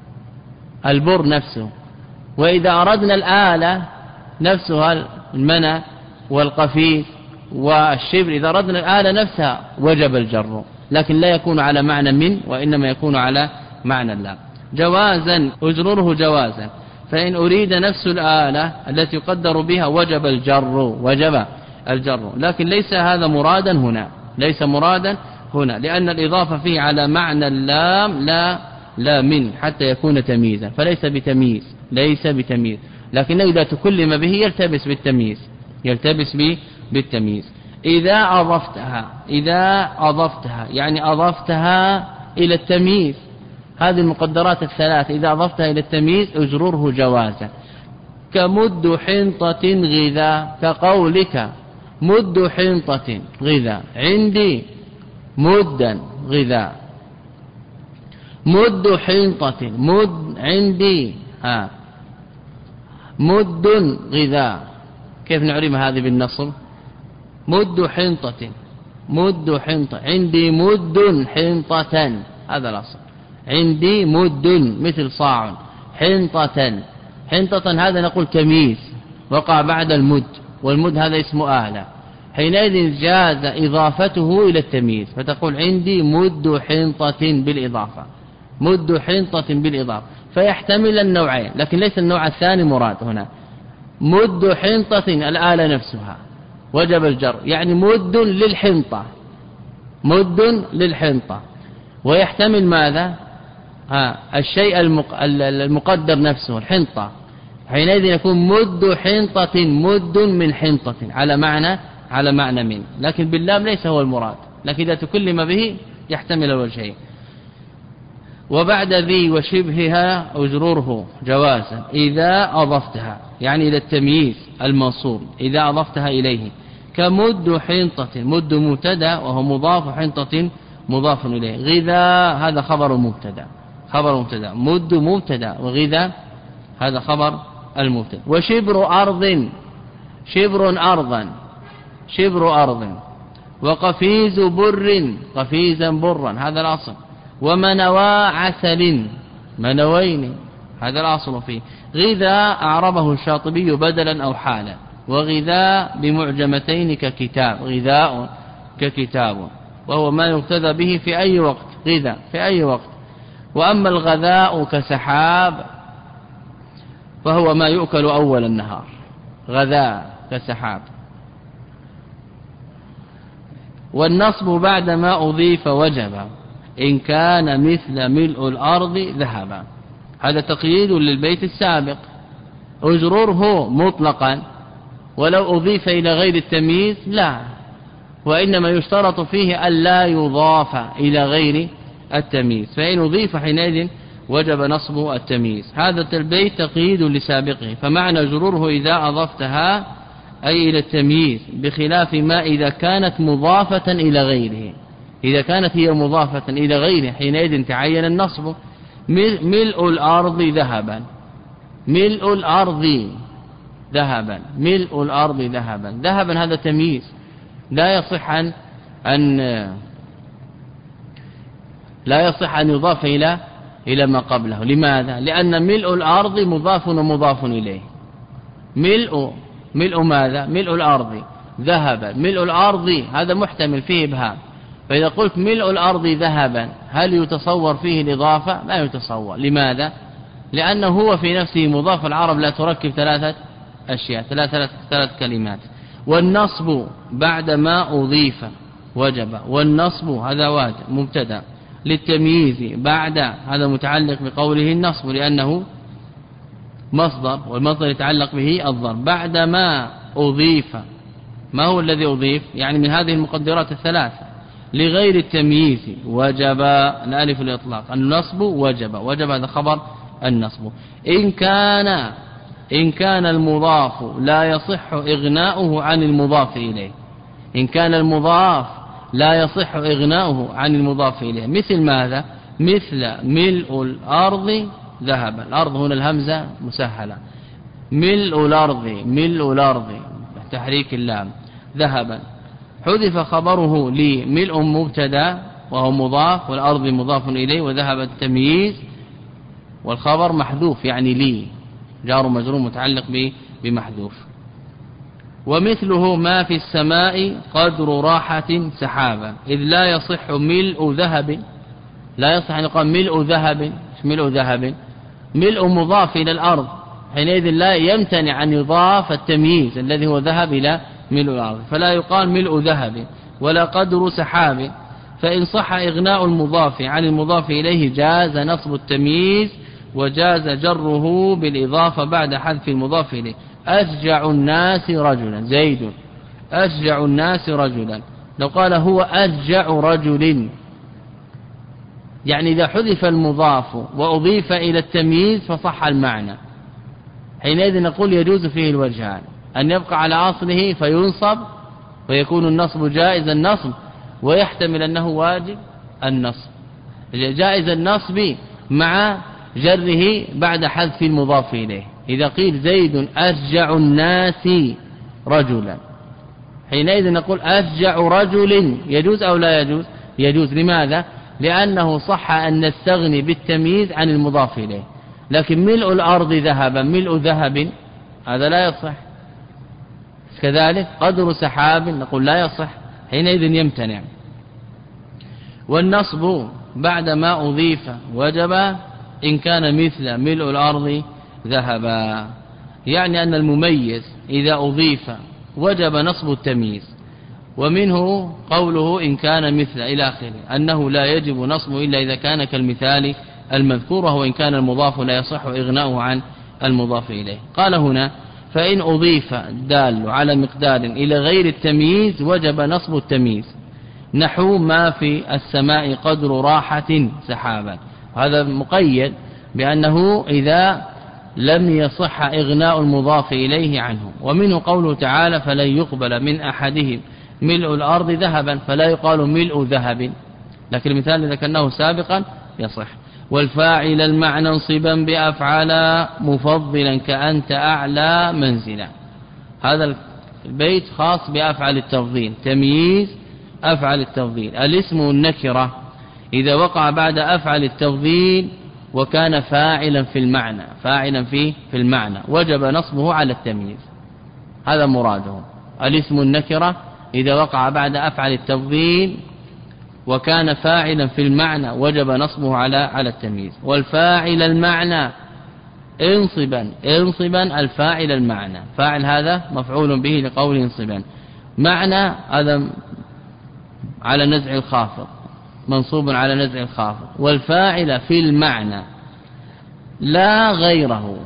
البر نفسه. وإذا أردنا الآلة نفسها المنى والقفيف والشبر، إذا أردنا الآلة نفسها وجب الجر، لكن لا يكون على معنى من، وإنما يكون على معنى لا. جوازا أجرره جوازا. فإن أريد نفس الآلة التي يقدر بها وجب الجر وجب الجر. لكن ليس هذا مرادا هنا ليس مرادا هنا لأن الإضافة فيه على معنى اللام لا لا من حتى يكون تمييزا، فليس بتمييز ليس بتمييز لكنه إذا تكلم به يلتبس بالتمييز يلتبس به بالتمييز. إذا أضفتها إذا أضفتها يعني أضفتها إلى التمييز، هذه المقدرات الثلاث إذا أضفتها إلى التمييز أجرره جوازا. كمد حنطة غذاء، كقولك مد حنطة غذاء، عندي مدا غذاء، مد حنطة مد عندي ها مد غذاء. كيف نعرف هذه بالنصب؟ مد حنطة مد حنطة، عندي مد حنطة، هذا الأصل. عندي مد مثل صاع، حنطة حنطة هذا نقول تمييز وقع بعد المد، والمد هذا اسم آلة، حينئذ جاز إضافته إلى التمييز، فتقول عندي مد حنطة بالإضافة مد حنطة بالإضافة، فيحتمل النوعين، لكن ليس النوع الثاني مراد هنا. مد حنطة الآلة نفسها وجب الجر، يعني مد للحنطة مد للحنطة. ويحتمل ماذا؟ ها الشيء المقدر نفسه الحنطة، حينئذ يكون مد حنطة مد من حنطة على معنى على معنى من، لكن باللام ليس هو المراد، لكن إذا تكلم به يحتمل الوجهين. وبعد ذي وشبهها أجرره جوازا إذا أضفتها يعني إلى التمييز الموصول إذا أضفتها إليه، كمد حنطة، مد مبتدا وهو مضاف، حنطة مضاف إليه. غذاء هذا خبر مبتدا، خبر مبتدا، مد مبتدا، وغذاء هذا خبر المبتدا. وشبر أرض، شبر أرضا، شبر أرض. وقفيز بر، قفيزا برا، هذا الأصل. ومنوى عسل، منوين، هذا الأصل فيه. غذاء أعربه الشاطبي بدلا أو حالا، وغذاء بمعجمتين ككتاب، غذاء ككتاب، وهو ما يقتدى به في أي وقت، غذاء في أي وقت. وأما الغذاء كسحاب فهو ما يؤكل أول النهار، غذاء كسحاب. والنصب بعدما أضيف وجب إن كان مثل ملء الأرض ذهبا. هذا تقييد للبيت السابق. أجرره مطلقا، ولو أضيف إلى غير التمييز لا، وإنما يشترط فيه ألا يضاف إلى غير التمييز، فإن أضيف حينئذ وجب نصب التمييز. هذا البيت تقييد لسابقه، فمعنى جروره إذا أضفتها أي إلى التمييز، بخلاف ما إذا كانت مضافة إلى غيره. إذا كانت هي مضافة إلى غيره حينئذ تعين النصب. ملء الأرض ذهبا، ملء الأرض ذهبا، ملء الأرض ذهبا، ذهبا هذا تمييز لا يصح أن, أن لا يصح أن يضاف إلى إلى ما قبله. لماذا؟ لأن ملء الأرض مضاف ومضاف إليه. ملء ملء ماذا؟ ملء الأرض ذهبا، ملء الأرض هذا محتمل فيه إبهام، فإذا قلت ملء الأرض ذهبا هل يتصور فيه الإضافة؟ لا يتصور. لماذا؟ لأنه هو في نفسه مضاف. العرب لا تركب ثلاثة أشياء، ثلاث ثلاث كلمات. والنصب بعدما أضيف وجب، والنصب هذا واجب مبتدا للتمييز بعد، هذا متعلق بقوله النصب لأنه مصدر، والمصدر يتعلق به الضرب. بعدما أضيف، ما هو الذي أضيف؟ يعني من هذه المقدرات الثلاثة لغير التمييز وجب، الألف الإطلاق، النصب وجب، وجب هذا خبر النصب. إن كان إن كان المضاف لا يصح إغناؤه عن المضاف إليه، إن كان المضاف لا يصح إغناؤه عن المضاف إليه. مثل ماذا؟ مثل ملء الأرض ذهبا، الأرض هنا الهمزة مسهلة، ملء الأرض، ملء الأرض تحريك اللام، ذهبا حذف خبره لملء مبتدا وهو مضاف، والأرض مضاف إليه، وذهب التمييز، والخبر محذوف يعني لي، جار مجرور متعلق بمحذوف. ومثله ما في السماء قدر راحة سحابا، إذ لا يصح ملء ذهب، لا يصح أن يقال ملء ذهب، ملء ذهب، ملء مضاف إلى الأرض، حينئذ لا يمتنع أن يضاف التمييز الذي هو ذهب إلى ملء الأرض، فلا يقال ملء ذهب ولا قدر سحاب. فإن صح إغناء المضاف عن المضاف إليه جاز نصب التمييز، وجاز جره بالإضافة بعد حذف المضاف إليه. أشجع الناس رجلا، زيد أشجع الناس رجلا، لو قال هو أشجع رجل، يعني إذا حذف المضاف وأضيف إلى التمييز فصح المعنى، حينئذ نقول يجوز فيه الوجهان، أن يبقى على أصله فينصب ويكون النصب جائز النصب، ويحتمل أنه واجب النصب، جائز النصب مع جره بعد حذف المضاف إليه. إذا قيل زيد أشجع الناس رجلا، حينئذ نقول أشجع رجل، يجوز أو لا يجوز؟ يجوز. لماذا؟ لأنه صح أن نستغني بالتمييز عن المضاف إليه. لكن ملء الأرض ذهبا، ملء ذهب هذا لا يصح. كذلك قدر سحاب نقول لا يصح، حينئذ يمتنع. والنصب بعدما أضيف وجب إن كان مثل ملء الأرض ذهبا، يعني أن المميز إذا أضيف وجب نصب التمييز. ومنه قوله إن كان مثل إلى آخره، أنه لا يجب نصبه إلا إذا كان كالمثال المذكور، وهو إن كان المضاف لا يصح إغناؤه عن المضاف إليه. قال هنا فإن أضيف دال على مقدار إلى غير التمييز وجب نصب التمييز، نحو ما في السماء قدر راحة سحابا. هذا مقيد بأنه إذا لم يصح إغناء المضاف إليه عنه. ومنه قوله تعالى فلن يقبل من أحدهم ملء الأرض ذهبا، فلا يقال ملء ذهب، لكن المثال الذي ذكرناه سابقا يصح. والفاعل المعنى انصبا بأفعل مفضلا كأنت أعلى منزلا. هذا البيت خاص بأفعل التفضيل، تمييز أفعل التفضيل. الاسم النكرة إذا وقع بعد أفعل التفضيل وكان فاعلا في المعنى فاعلا في في المعنى وجب نصبه على التمييز، هذا مراده. الاسم النكرة إذا وقع بعد أفعل التفضيل وكان فاعلا في المعنى وجب نصبه على على التمييز. والفاعل المعنى انصبا انصبا الفاعل المعنى، فاعل هذا مفعول به لقول انصبا، معنى هذا على نزع الخافض منصوب على نزع الخافض. والفاعل في المعنى لا غيره.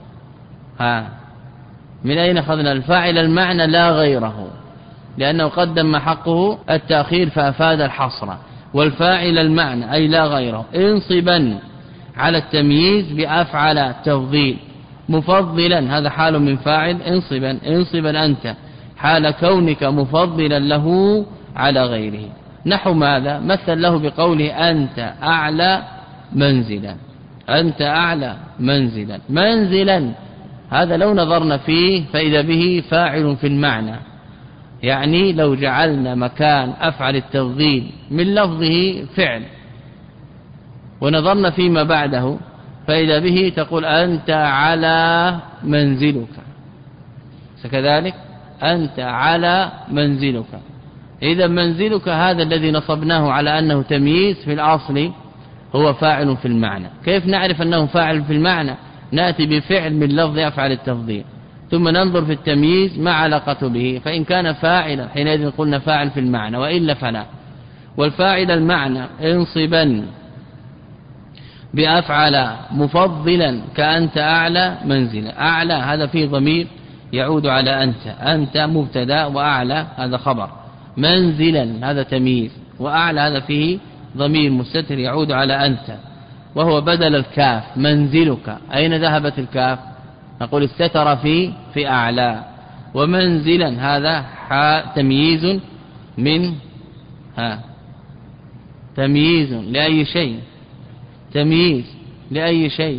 ها من أين أخذنا الفاعل المعنى لا غيره؟ لأنه قدم حقه التأخير فأفاد الحصر. والفاعل المعنى أي لا غيره انصبا على التمييز بأفعل تفضيل مفضلا، هذا حال من فاعل انصبا انصبا أنت حال كونك مفضلا له على غيره. نحو ماذا؟ مثل له بقوله أنت أعلى منزلا، أنت أعلى منزلا. منزلا هذا لو نظرنا فيه فإذا به فاعل في المعنى، يعني لو جعلنا مكان أفعل التفضيل من لفظه فعل ونظرنا فيما بعده فإذا به تقول أنت على منزلك، كذلك أنت على منزلك. إذا منزلك هذا الذي نصبناه على أنه تمييز في الأصل هو فاعل في المعنى. كيف نعرف أنه فاعل في المعنى؟ نأتي بفعل من لفظ أفعل التفضيل ثم ننظر في التمييز ما علاقته به، فإن كان فاعلا حينئذ قلنا فاعل في المعنى وإلا فلا. والفاعل المعنى انصبا بأفعل مفضلا كأنت أعلى منزلا. أعلى هذا فيه ضمير يعود على أنت، أنت مبتدا وأعلى هذا خبر، منزلا هذا تمييز، وأعلى هذا فيه ضمير مستتر يعود على أنت وهو بدل الكاف. منزلك أين ذهبت الكاف؟ نقول استتر في في أعلى. ومنزلا هذا تمييز من ها تمييز لأي شيء، تمييز لأي شيء.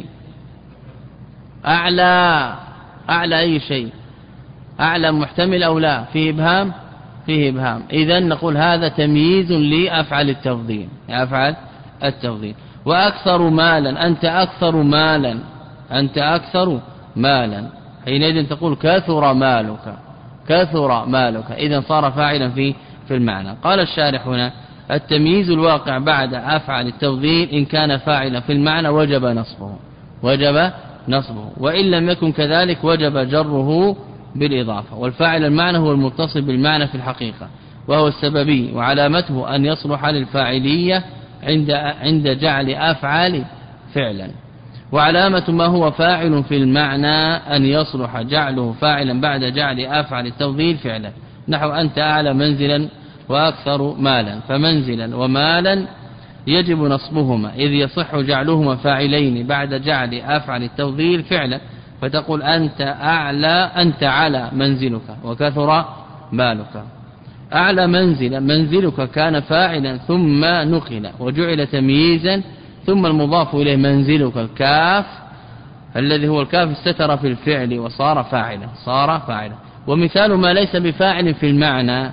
أعلى أعلى أي شيء، أعلى محتمل أو لا؟ فيه إبهام، فيه إبهام. إذن نقول هذا تمييز لأفعل التفضيل، أفعل التفضيل. وأكثر مالا أنت أكثر مالا، أنت أكثر مالا، حينئذ تقول كثر مالك، كثر مالك. إذن صار فاعلا في في المعنى. قال الشارح هنا التمييز الواقع بعد أفعل التفضيل إن كان فاعلا في المعنى وجب نصبه، وجب نصبه، وإن لم يكن كذلك وجب جره بالإضافة. والفاعل المعنى هو المتصل بالمعنى في الحقيقة وهو السببي، وعلامته أن يصلح للفاعلية عند عند جعل أفعال فعلا. وعلامة ما هو فاعل في المعنى أن يصلح جعله فاعلا بعد جعل أفعل التفضيل فعلا. نحو أنت أعلى منزلا وأكثر مالا، فمنزلا ومالا يجب نصبهما إذ يصح جعلهما فاعلين بعد جعل أفعل التفضيل فعلا، فتقول أنت أعلى أنت على منزلك وكثر مالك. أعلى منزلا منزلك كان فاعلا ثم نقل وجعل تمييزا ثم المضاف إليه منزلك الكاف الذي هو الكاف استتر في الفعل وصار فاعلا، صار فاعلا. ومثال ما ليس بفاعل في المعنى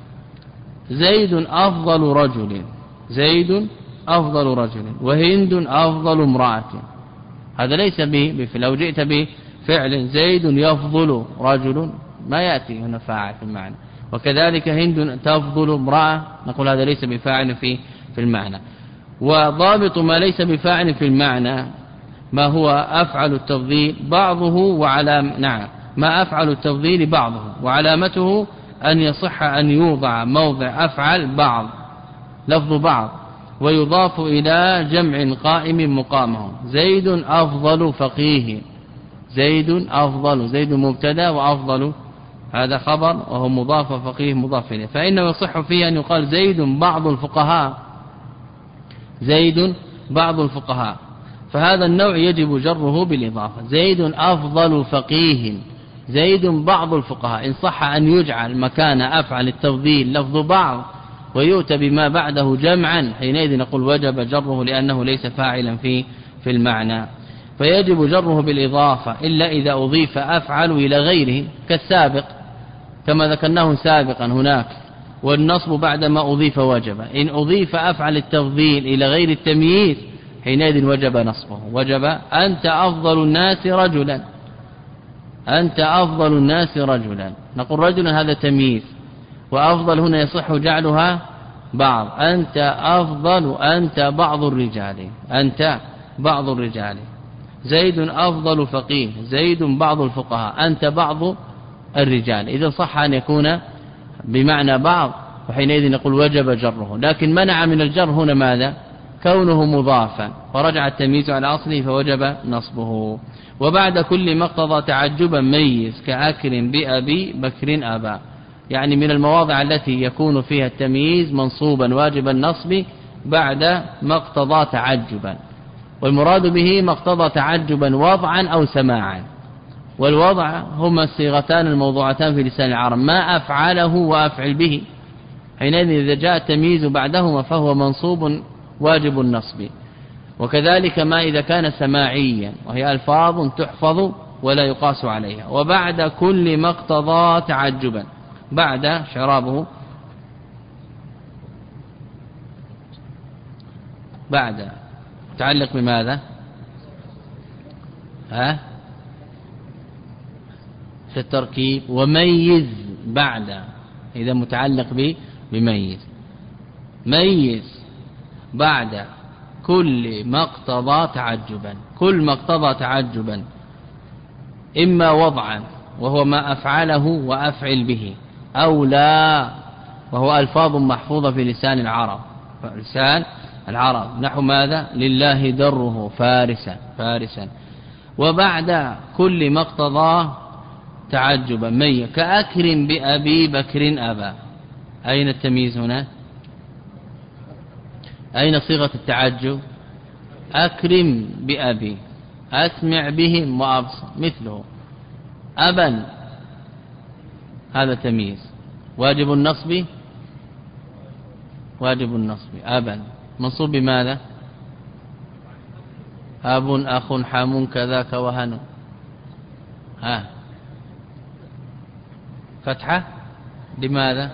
زيد أفضل رجل، زيد أفضل رجل، وهند أفضل امرأة. هذا ليس به، لو جئت بفعل زيد يفضل رجل ما يأتي هنا فاعل في المعنى، وكذلك هند تفضل امرأة نقول هذا ليس بفاعل في في المعنى. وضابط ما ليس بفاعل في المعنى ما هو أفعل التفضيل بعضه وعلام نعم ما أفعل التفضيل بعضه وعلامته أن يصح أن يوضع موضع أفعل بعض لفظ بعض ويضاف إلى جمع قائم مقامه. زيد أفضل فقيه، زيد أفضل، زيد مبتدا وأفضل هذا خبر وهو مضاف فقيه مضاف إليه. فإنه يصح فيه أن يقال زيد بعض الفقهاء، زيد بعض الفقهاء، فهذا النوع يجب جره بالإضافة. زيد أفضل فقيه، زيد بعض الفقهاء، إن صح أن يجعل مكان أفعل التفضيل لفظ بعض ويؤتى بما بعده جمعا، حينئذ نقول وجب جره لأنه ليس فاعلا في في المعنى. فيجب جره بالإضافة إلا إذا أضيف أفعل إلى غيره كالسابق كما ذكرناه سابقا هناك، والنصب بعدما أضيف وجب. إن أضيف أفعل التفضيل إلى غير التمييز حينئذ وجب نصبه. وجب أنت أفضل الناس رجلا، أنت أفضل الناس رجلا، نقول رجلا هذا تمييز، وأفضل هنا يصح جعلها بعض. أنت أفضل، أنت بعض الرجال، أنت بعض الرجال. زيد أفضل فقيه، زيد بعض الفقهاء، أنت بعض الرجال. إذا صح أن يكون بمعنى بعض وحينئذ نقول وجب جره. لكن منع من الجر هنا ماذا؟ كونه مضافا، فرجع التمييز على أصله فوجب نصبه. وبعد كل ما اقتضى تعجبا ميز كأكرم بأبي بكر أبا، يعني من المواضع التي يكون فيها التمييز منصوبا واجب النصب بعد ما اقتضى تعجبا. والمراد به ما اقتضى تعجبا وضعا أو سماعا. والوضع هما الصيغتان الموضوعتان في لسان العرب، ما أفعله وأفعل به، حينئذ إذا جاء التمييز بعدهما فهو منصوب واجب النصب. وكذلك ما إذا كان سماعيا، وهي ألفاظ تحفظ ولا يقاس عليها. وبعد كل ما اقتضى تعجبا، بعد شرابه بعد متعلق بماذا؟ ها في التركيب. وميز بعد، إذا متعلق به بميز. ميز بعد كل ما اقتضى تعجبا، كل ما اقتضى تعجبا إما وضعا وهو ما أفعله وأفعل به، أو لا وهو ألفاظ محفوظة في لسان العرب، لسان العرب نحو ماذا؟ لله دره فارسا فارسا. وبعد كل ما اقتضى تعجبا مي كأكرم بأبي بكر أبا. أين التمييز هنا؟ أين صيغة التعجب؟ أكرم بأبي، أسمع بهم وأبصر مثله. أبا هذا تمييز واجب النصب، واجب النصب أبا منصوب بماذا؟ أب أخ حام كذاك وهن، ها فتحة لماذا؟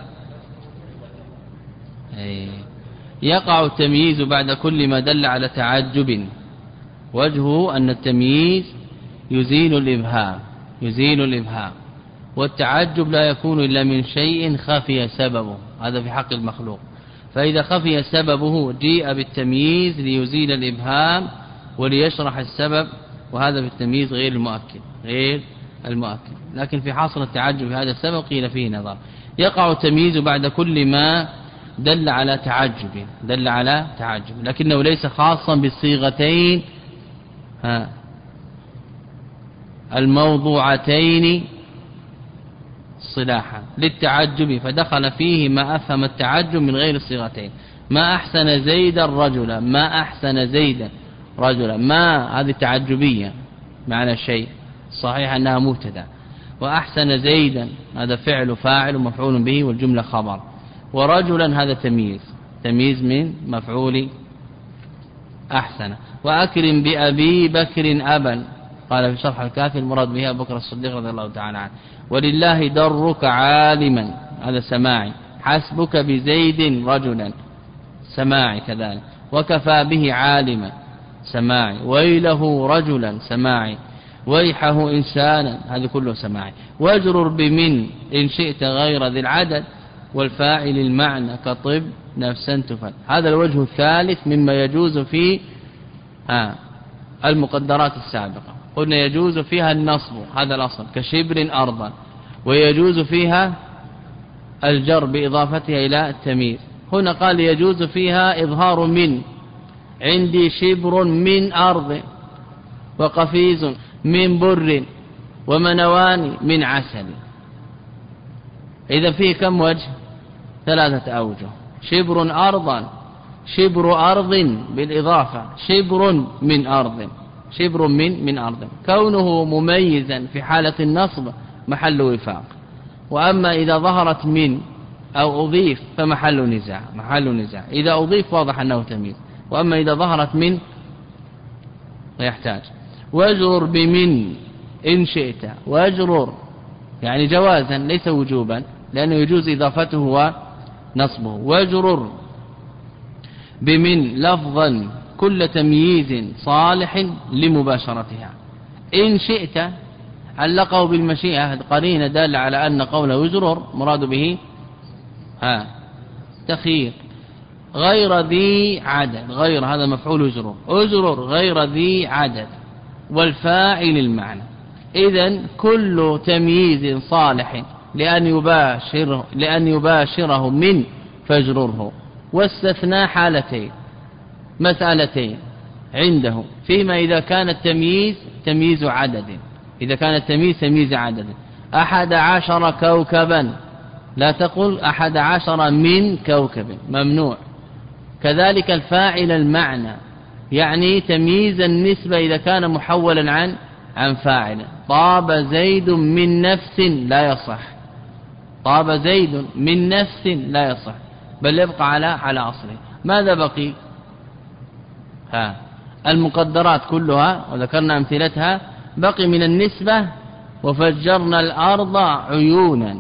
أي. يقع التمييز بعد كل ما دل على تعجب، وجهه أن التمييز يزيل الإبهام، يزيل الإبهام. والتعجب لا يكون إلا من شيء خفي سببه، هذا في حق المخلوق. فإذا خفي سببه جيء بالتمييز ليزيل الإبهام وليشرح السبب، وهذا بالتمييز غير المؤكد، غير المؤكد. لكن في حاصل التعجب في هذا السبب قيل فيه نظر. يقع التمييز بعد كل ما دل على تعجب، دل على تعجب، لكنه ليس خاصا بالصيغتين ها الموضوعتين صلاحا للتعجب، فدخل فيه ما أفهم التعجب من غير الصيغتين. ما أحسن زيدا رجلا، ما أحسن زيدا رجلا، ما هذه تعجبية معنى الشيء، صحيح أنها مبتدا. وأحسن زيدا هذا فعل فاعل ومفعول به والجملة خبر. ورجلا هذا تمييز، تمييز من مفعول أحسن. وأكرم بأبي بكر أبا، قال في شرح الكافي المراد به أبو بكر الصديق رضي الله تعالى عنه. ولله درك عالما هذا سماعي. حسبك بزيد رجلا سماعي كذلك. وكفى به عالما سماعي. ويله رجلا سماعي. ويحه إنسانا هذا كله سماعي. واجرر بمن إن شئت غير ذي العدد. والفاعل المعنى كطب نفسا تفل. هذا الوجه الثالث مما يجوز في ها المقدرات السابقة. قلنا يجوز فيها النصب هذا الأصل كشبر أرضا، ويجوز فيها الجر بإضافتها إلى التمييز. هنا قال يجوز فيها إظهار من، عندي شبر من أرض، وقفيز من بر، ومنوان من عسل. إذا فيه كم وجه؟ ثلاثة أوجه. شبر أرضا، شبر أرض بالإضافة، شبر من أرض، شبر من من أرض. كونه مميزا في حالة النصب محل وفاق، وأما إذا ظهرت من أو أضيف فمحل نزاع، محل نزاع. إذا أضيف واضح أنه تمييز، وأما إذا ظهرت من فيحتاج. واجرر بمن إن شئت، واجرر يعني جوازا ليس وجوبا، لأنه يجوز إضافته ونصبه. واجرر بمن لفظا كل تمييز صالح لمباشرتها. إن شئت علقه بالمشيئة، قرينة دال على أن قوله يجرر مراد به ها تخيير. غير ذي عدد، غير هذا مفعول يجرر، أجرر غير ذي عدد، والفاعل المعنى. إذن كل تمييز صالح لأن يباشره, لأن يباشره من فاجرره. واستثنى حالتين مسألتين عنده فيما إذا كان التمييز تمييز عدد، إذا كان التمييز تمييز عدد. أحد عشر كوكبا، لا تقل أحد عشر من كوكب، ممنوع. كذلك الفاعل المعنى يعني تمييز النسبة إذا كان محولا عن عن فاعل. طاب زيد من نفس لا يصح، طاب زيد من نفس لا يصح، بل يبقى على على أصله. ماذا بقي؟ ها المقدرات كلها وذكرنا أمثلتها. بقي من النسبة وفجرنا الأرض عيونا.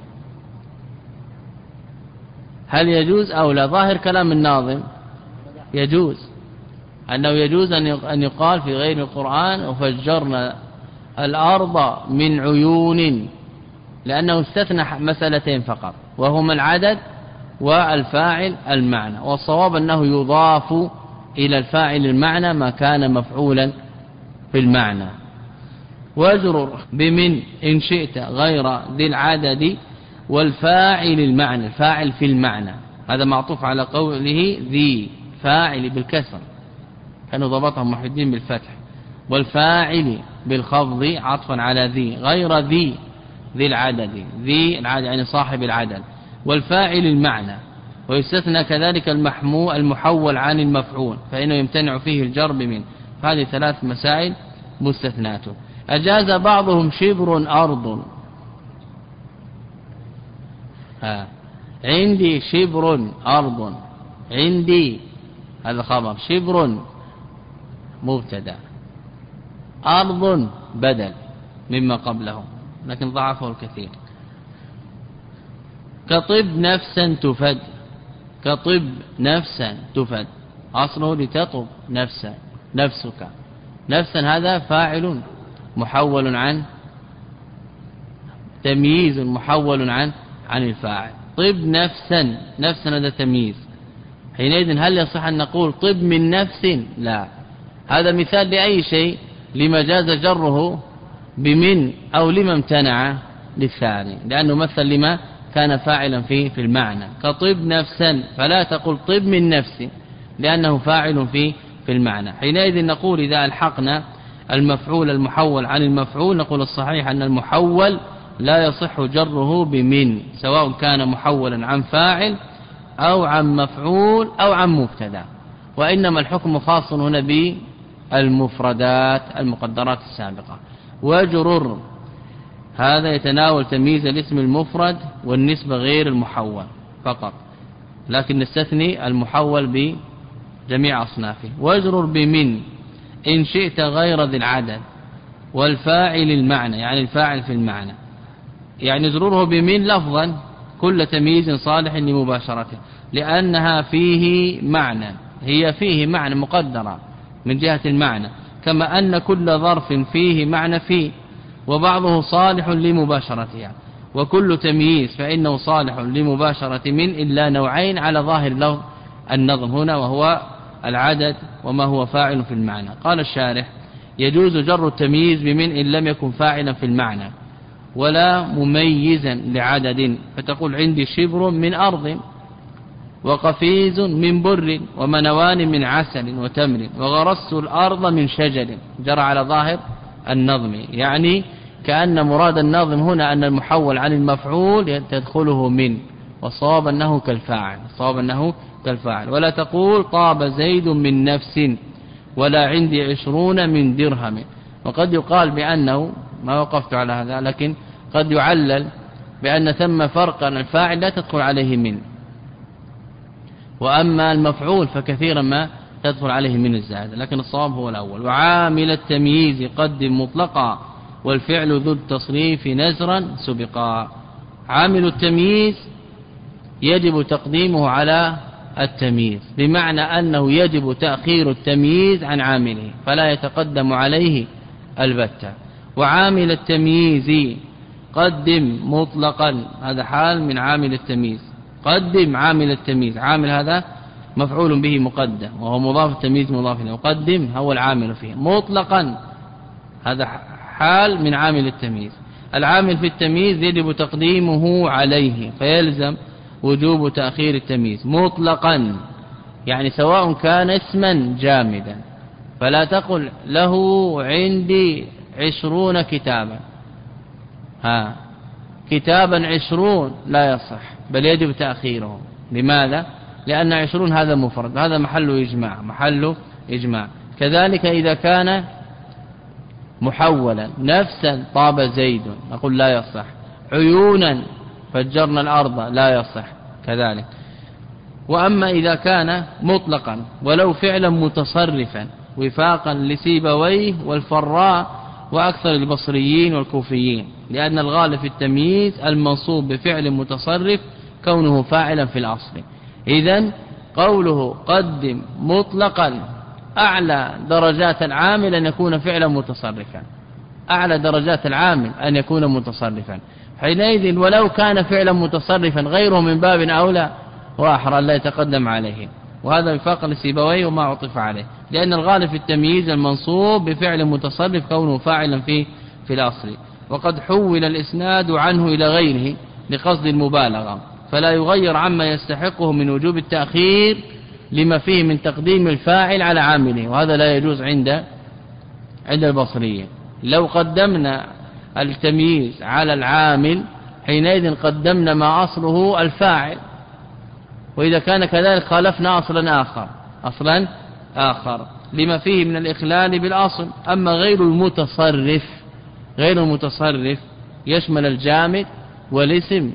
هل يجوز أو لا؟ ظاهر كلام الناظم يجوز، أنه يجوز أن يقال في غير القرآن وفجرنا الأرض من عيون، لأنه استثنى مسألتين فقط، وهما العدد والفاعل المعنى. والصواب أنه يضاف إلى الفاعل المعنى ما كان مفعولا في المعنى. واجرر بمن إن شئت غير ذي العدد والفاعل المعنى، الفاعل في المعنى هذا معطوف على قوله ذي، فاعل بالكسر كانوا ضبطهم محي الدين بالفتح، والفاعل بالخفض عطفا على ذي. غير ذي ذي العدد، ذي العدد يعني صاحب العدد، والفاعل المعنى. ويستثنى كذلك المحمو المحول عن المفعول، فإنه يمتنع فيه الجر بمن. هذه ثلاث مسائل مستثناته. أجاز بعضهم شبر أرض. ها عندي شبر أرض، عندي هذا خبر، شبر مبتدا، أرض بدل مما قبله، لكن ضعفه الكثير. كطب نفسا تفد، كطب نفسا تفد، أصله لتطب نفسا، نفسك نفسا، هذا فاعل محول عن تمييز محول عن عن الفاعل. طب نفسا، نفسا هذا تمييز. حينئذ هل يصح أن نقول طب من نفس؟ لا، هذا مثال لأي شيء، لما جاز جره بمن أو لما امتنع للثاني، لأنه مثل لما كان فاعلا فيه في المعنى. كطب نفسا، فلا تقل طب من نفس لأنه فاعل فيه في المعنى. حينئذ نقول إذا ألحقنا المفعول المحول عن المفعول، نقول الصحيح أن المحول لا يصح جره بمن، سواء كان محولا عن فاعل أو عن مفعول أو عن مبتدا. وإنما الحكم خاص هنا بالمفردات المقدرات السابقة. واجرر هذا يتناول تمييز الاسم المفرد والنسبة غير المحول فقط، لكن نستثني المحول بجميع أصنافه. واجرر بمن إن شئت غير ذي العدد والفاعل المعنى، يعني الفاعل في المعنى، يعني اجرره بمن لفظا كل تمييز صالح لمباشرته، لأنها فيه معنى، هي فيه معنى مقدرة من جهة المعنى، كما أن كل ظرف فيه معنى فيه، وبعضه صالح لمباشرتها. وكل تمييز فإنه صالح لمباشرة من إلا نوعين على ظاهر لفظ النظم هنا، وهو العدد وما هو فاعل في المعنى. قال الشارح: يجوز جر التمييز بمن إن لم يكن فاعلا في المعنى ولا مميزا لعدد، فتقول عندي شبر من أرض، وقفيز من بر، ومنوان من عسل وتمر، وغرست الأرض من شجر. جرى على ظاهر النظم، يعني كأن مراد الناظم هنا أن المحول عن المفعول تدخله من، والصواب أنه كالفاعل الصواب أنه كالفاعل. ولا تقول طاب زيد من نفس ولا عندي عشرون من درهم. وقد يقال بأنه ما وقفت على هذا لكن قد يعلل بأن ثم فرقا الفاعل لا تدخل عليه من، وأما المفعول فكثيرا ما تدخل عليه من الزائدة، لكن الصواب هو الأول. وعامل التمييز قدم مطلقا والفعل ذو التصريف نزرا سبقا. عامل التمييز يجب تقديمه على التمييز، بمعنى أنه يجب تأخير التمييز عن عامله فلا يتقدم عليه البتة. وعامل التمييز قدم مطلقا، هذا حال من عامل التمييز. قدم عامل التمييز، عامل هذا مفعول به مقدم وهو مضاف التمييز مضاف إليه، وقدم هو العامل فيه مطلقا، هذا حال من عامل التمييز. العامل في التمييز يجب تقديمه عليه فيلزم وجوب تأخير التمييز مطلقا، يعني سواء كان اسما جامدا، فلا تقل له عندي عشرون كتابا، ها كتابا عشرون لا يصح، بل يجب تأخيره. لماذا؟ لأن عشرون هذا مفرد، هذا محل إجماع محل إجماع. كذلك إذا كان محولا، نفسا طاب زيد نقول لا يصح، عيونا فجرنا الأرض لا يصح كذلك. وأما إذا كان مطلقا ولو فعلا متصرفا وفاقا لسيبويه والفراء وأكثر البصريين والكوفيين، لأن الغالب في التمييز المنصوب بفعل متصرف كونه فاعلا في الأصل. إذن قوله قدم مطلقا أعلى درجات العامل أن يكون فعلا متصرفا، أعلى درجات العامل أن يكون متصرفا. حينئذ ولو كان فعلا متصرفا غيره من باب أولى وأحرى لا يتقدم عليه، وهذا وفاق لسيبويه وما عطف عليه، لأن الغالب في التمييز المنصوب بفعل متصرف كونه فاعلا في في الأصل. وقد حول الإسناد عنه إلى غيره لقصد المبالغة، فلا يغير عما يستحقه من وجوب التأخير لما فيه من تقديم الفاعل على عامله، وهذا لا يجوز عند عند البصريين. لو قدمنا التمييز على العامل حينئذ قدمنا ما أصله الفاعل، وإذا كان كذلك خالفنا أصلا آخر أصلا آخر لما فيه من الإخلال بالأصل. أما غير المتصرف غير المتصرف يشمل الجامد والاسم.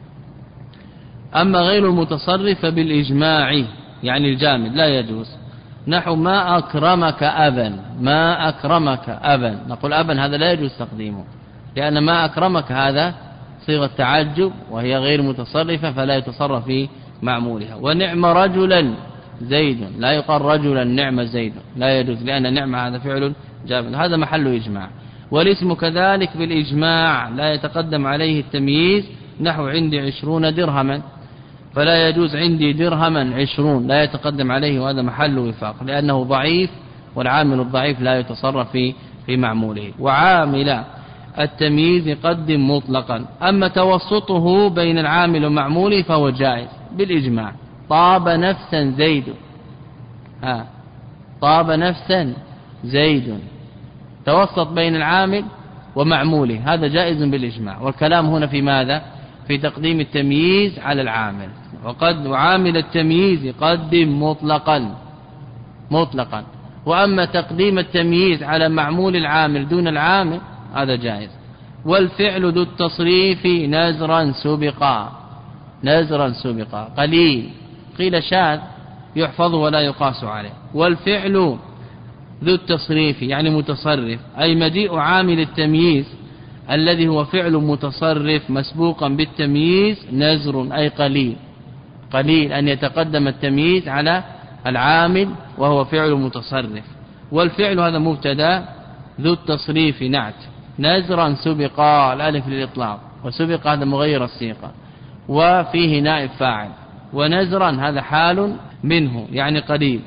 أما غير المتصرف بالإجماع يعني الجامد لا يجوز، نحو ما أكرمك أبا، ما أكرمك أبا نقول أبا هذا لا يجوز تقديمه، لأن ما أكرمك هذا صيغة تعجب وهي غير متصرفة فلا يتصرف في معمولها. ونعم رجلا زيد لا يقال رجلا نعم زيد، لا يجوز، لأن نعم هذا فعل جامد، هذا محل إجماع. والاسم كذلك بالإجماع لا يتقدم عليه التمييز، نحو عندي عشرون درهما فلا يجوز عندي درهما عشرون، لا يتقدم عليه، وهذا محل وفاق لأنه ضعيف، والعامل الضعيف لا يتصرف في في معموله. وعامل التمييز قدم مطلقا. أما توسطه بين العامل ومعموله فهو جائز بالإجماع. طاب نفسا زيد، ها طاب نفسا زيد، توسط بين العامل ومعموله، هذا جائز بالإجماع. والكلام هنا في ماذا؟ في تقديم التمييز على العامل. وقد وعامل التمييز قدم مطلقا مطلقا. وأما تقديم التمييز على معمول العامل دون العامل هذا جائز. والفعل ذو التصريف نزرا سبقا، نزرا سبقا قليل قيل شاذ يحفظ ولا يقاس عليه. والفعل ذو التصريف يعني متصرف، أي مجيء عامل التمييز الذي هو فعل متصرف مسبوقا بالتمييز نزر أي قليل، قليل أن يتقدم التمييز على العامل وهو فعل متصرف. والفعل هذا مبتدا، ذو التصريف نعت، نزرا سبقا الألف للإطلاق، وسبق هذا مغير الصيغة وفيه نائب فاعل، ونزرا هذا حال منه يعني قليل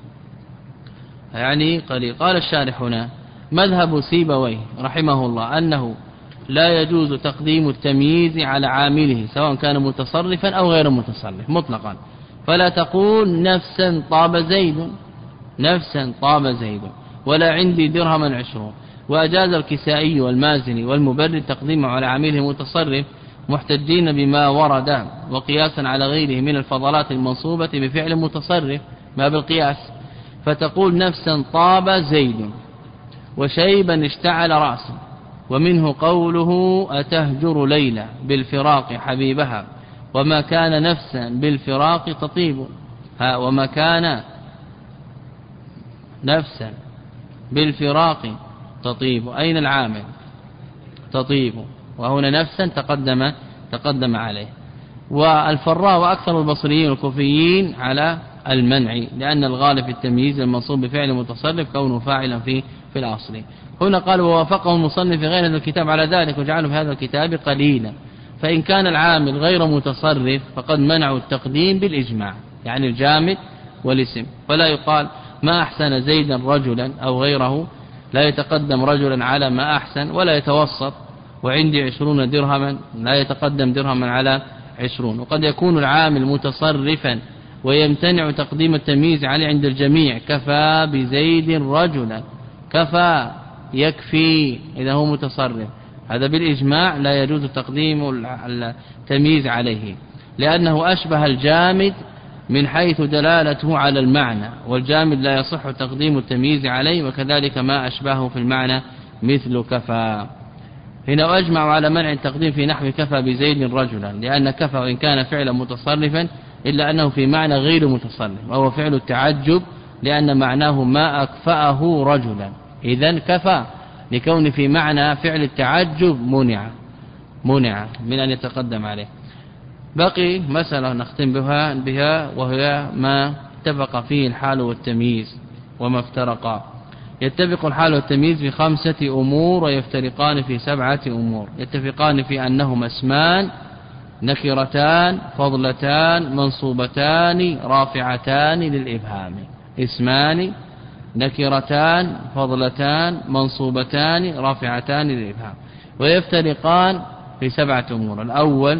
يعني قليل. قال الشارح هنا مذهب سيبويه رحمه الله أنه لا يجوز تقديم التمييز على عامله سواء كان متصرفا أو غير متصرف مطلقا. فلا تقول نفسا طاب زيد، نفسا طاب زيد، ولا عندي درهما عشرون. وأجاز الكسائي والمازني والمبرد تقديمه على عامله متصرف، محتجين بما ورد وقياسا على غيره من الفضلات المنصوبة بفعل متصرف ما بالقياس، فتقول نفسا طاب زيد وشيبا اشتعل رأسا، ومنه قوله أتهجر ليلى بالفراق حبيبها وما كان نفسا بالفراق تطيب، ها وما كان نفسا بالفراق تطيب، أين العامل؟ تطيب، وهنا نفسا تقدم تقدم عليه. والفراء وأكثر البصريين والكوفيين على المنع، لأن الغالب في التمييز المنصوب بفعل متصرف كونه فاعلا في في الأصل. هنا قال ووافقه المصنف في غير هذا الكتاب على ذلك وجعله في هذا الكتاب قليلا، فإن كان العامل غير متصرف فقد منعوا التقديم بالإجماع، يعني الجامد والاسم، فلا يقال ما أحسن زيدا رجلا أو غيره، لا يتقدم رجلا على ما أحسن، ولا يتوسط وعندي عشرون درهما لا يتقدم درهما على عشرون. وقد يكون العامل متصرفا ويمتنع تقديم التمييز عليه عند الجميع، كفى بزيد رجلا، كفى يكفي إذا هو متصرف، هذا بالإجماع لا يجوز تقديم التمييز عليه، لأنه أشبه الجامد من حيث دلالته على المعنى، والجامد لا يصح تقديم التمييز عليه، وكذلك ما أشبهه في المعنى مثل كفى. هنا أجمع على منع التقديم في نحو كفى بزيد رجلا، لأن كفى وإن كان فعلا متصرفا إلا أنه في معنى غير متصرف، وهو فعل التعجب، لأن معناه ما أكفأه رجلا، إذن كفى لكون في معنى فعل التعجب منع منع من أن يتقدم عليه. بقي مسألة نختم بها بها وهي ما اتفق فيه الحال والتمييز وما افترقا. يتفق الحال والتمييز في خمسة أمور ويفترقان في سبعة أمور. يتفقان في أنهما اسمان نكرتان فضلتان منصوبتان رافعتان للإبهام، اسمان نكرتان فضلتان منصوبتان رافعتان للإبهام. ويفترقان في سبعة أمور. الأول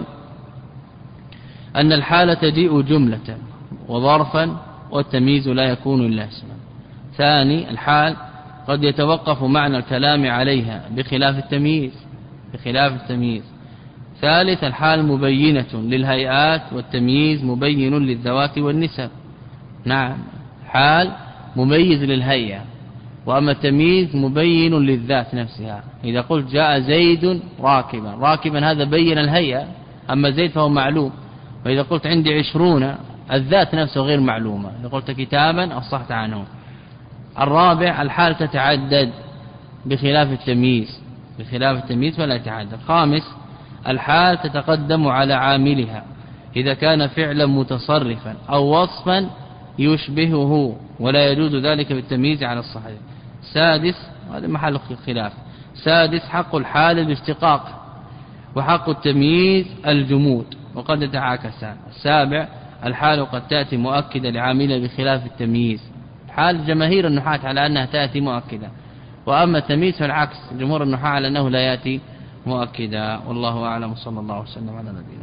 أن الحالة تجيء جملة وظرفا والتمييز لا يكون إلا اسما. ثاني الحال قد يتوقف معنى الكلام عليها بخلاف التمييز بخلاف التمييز. ثالث الحال مبينة للهيئات والتمييز مبين للذوات والنسب. نعم حال مميز للهيئة، وأما التمييز مبين للذات نفسها. إذا قلت جاء زيد راكبا، راكبا هذا بين الهيئة، أما زيد فهو معلوم. وإذا قلت عندي عشرون الذات نفسه غير معلومة، إذا قلت كتابا أصحت عنه. الرابع الحال تتعدد بخلاف التمييز بخلاف التمييز فلا يتعدد. خامس الحال تتقدم على عاملها إذا كان فعلا متصرفا أو وصفا يشبهه، ولا يجوز ذلك بالتمييز على الصحيح. سادس هذا محل خلاف. سادس حق الحال الاشتقاق وحق التمييز الجمود وقد يتعاكسان. السابع الحال قد تأتي مؤكدة لعاملها بخلاف التمييز. حال جماهير النحاة على أنها تأتي مؤكدة، وأما التمييز فالعكس، جمهور النحاة على أنه لا يأتي مؤكدا. والله أعلم، صلى الله وسلم على نبينا.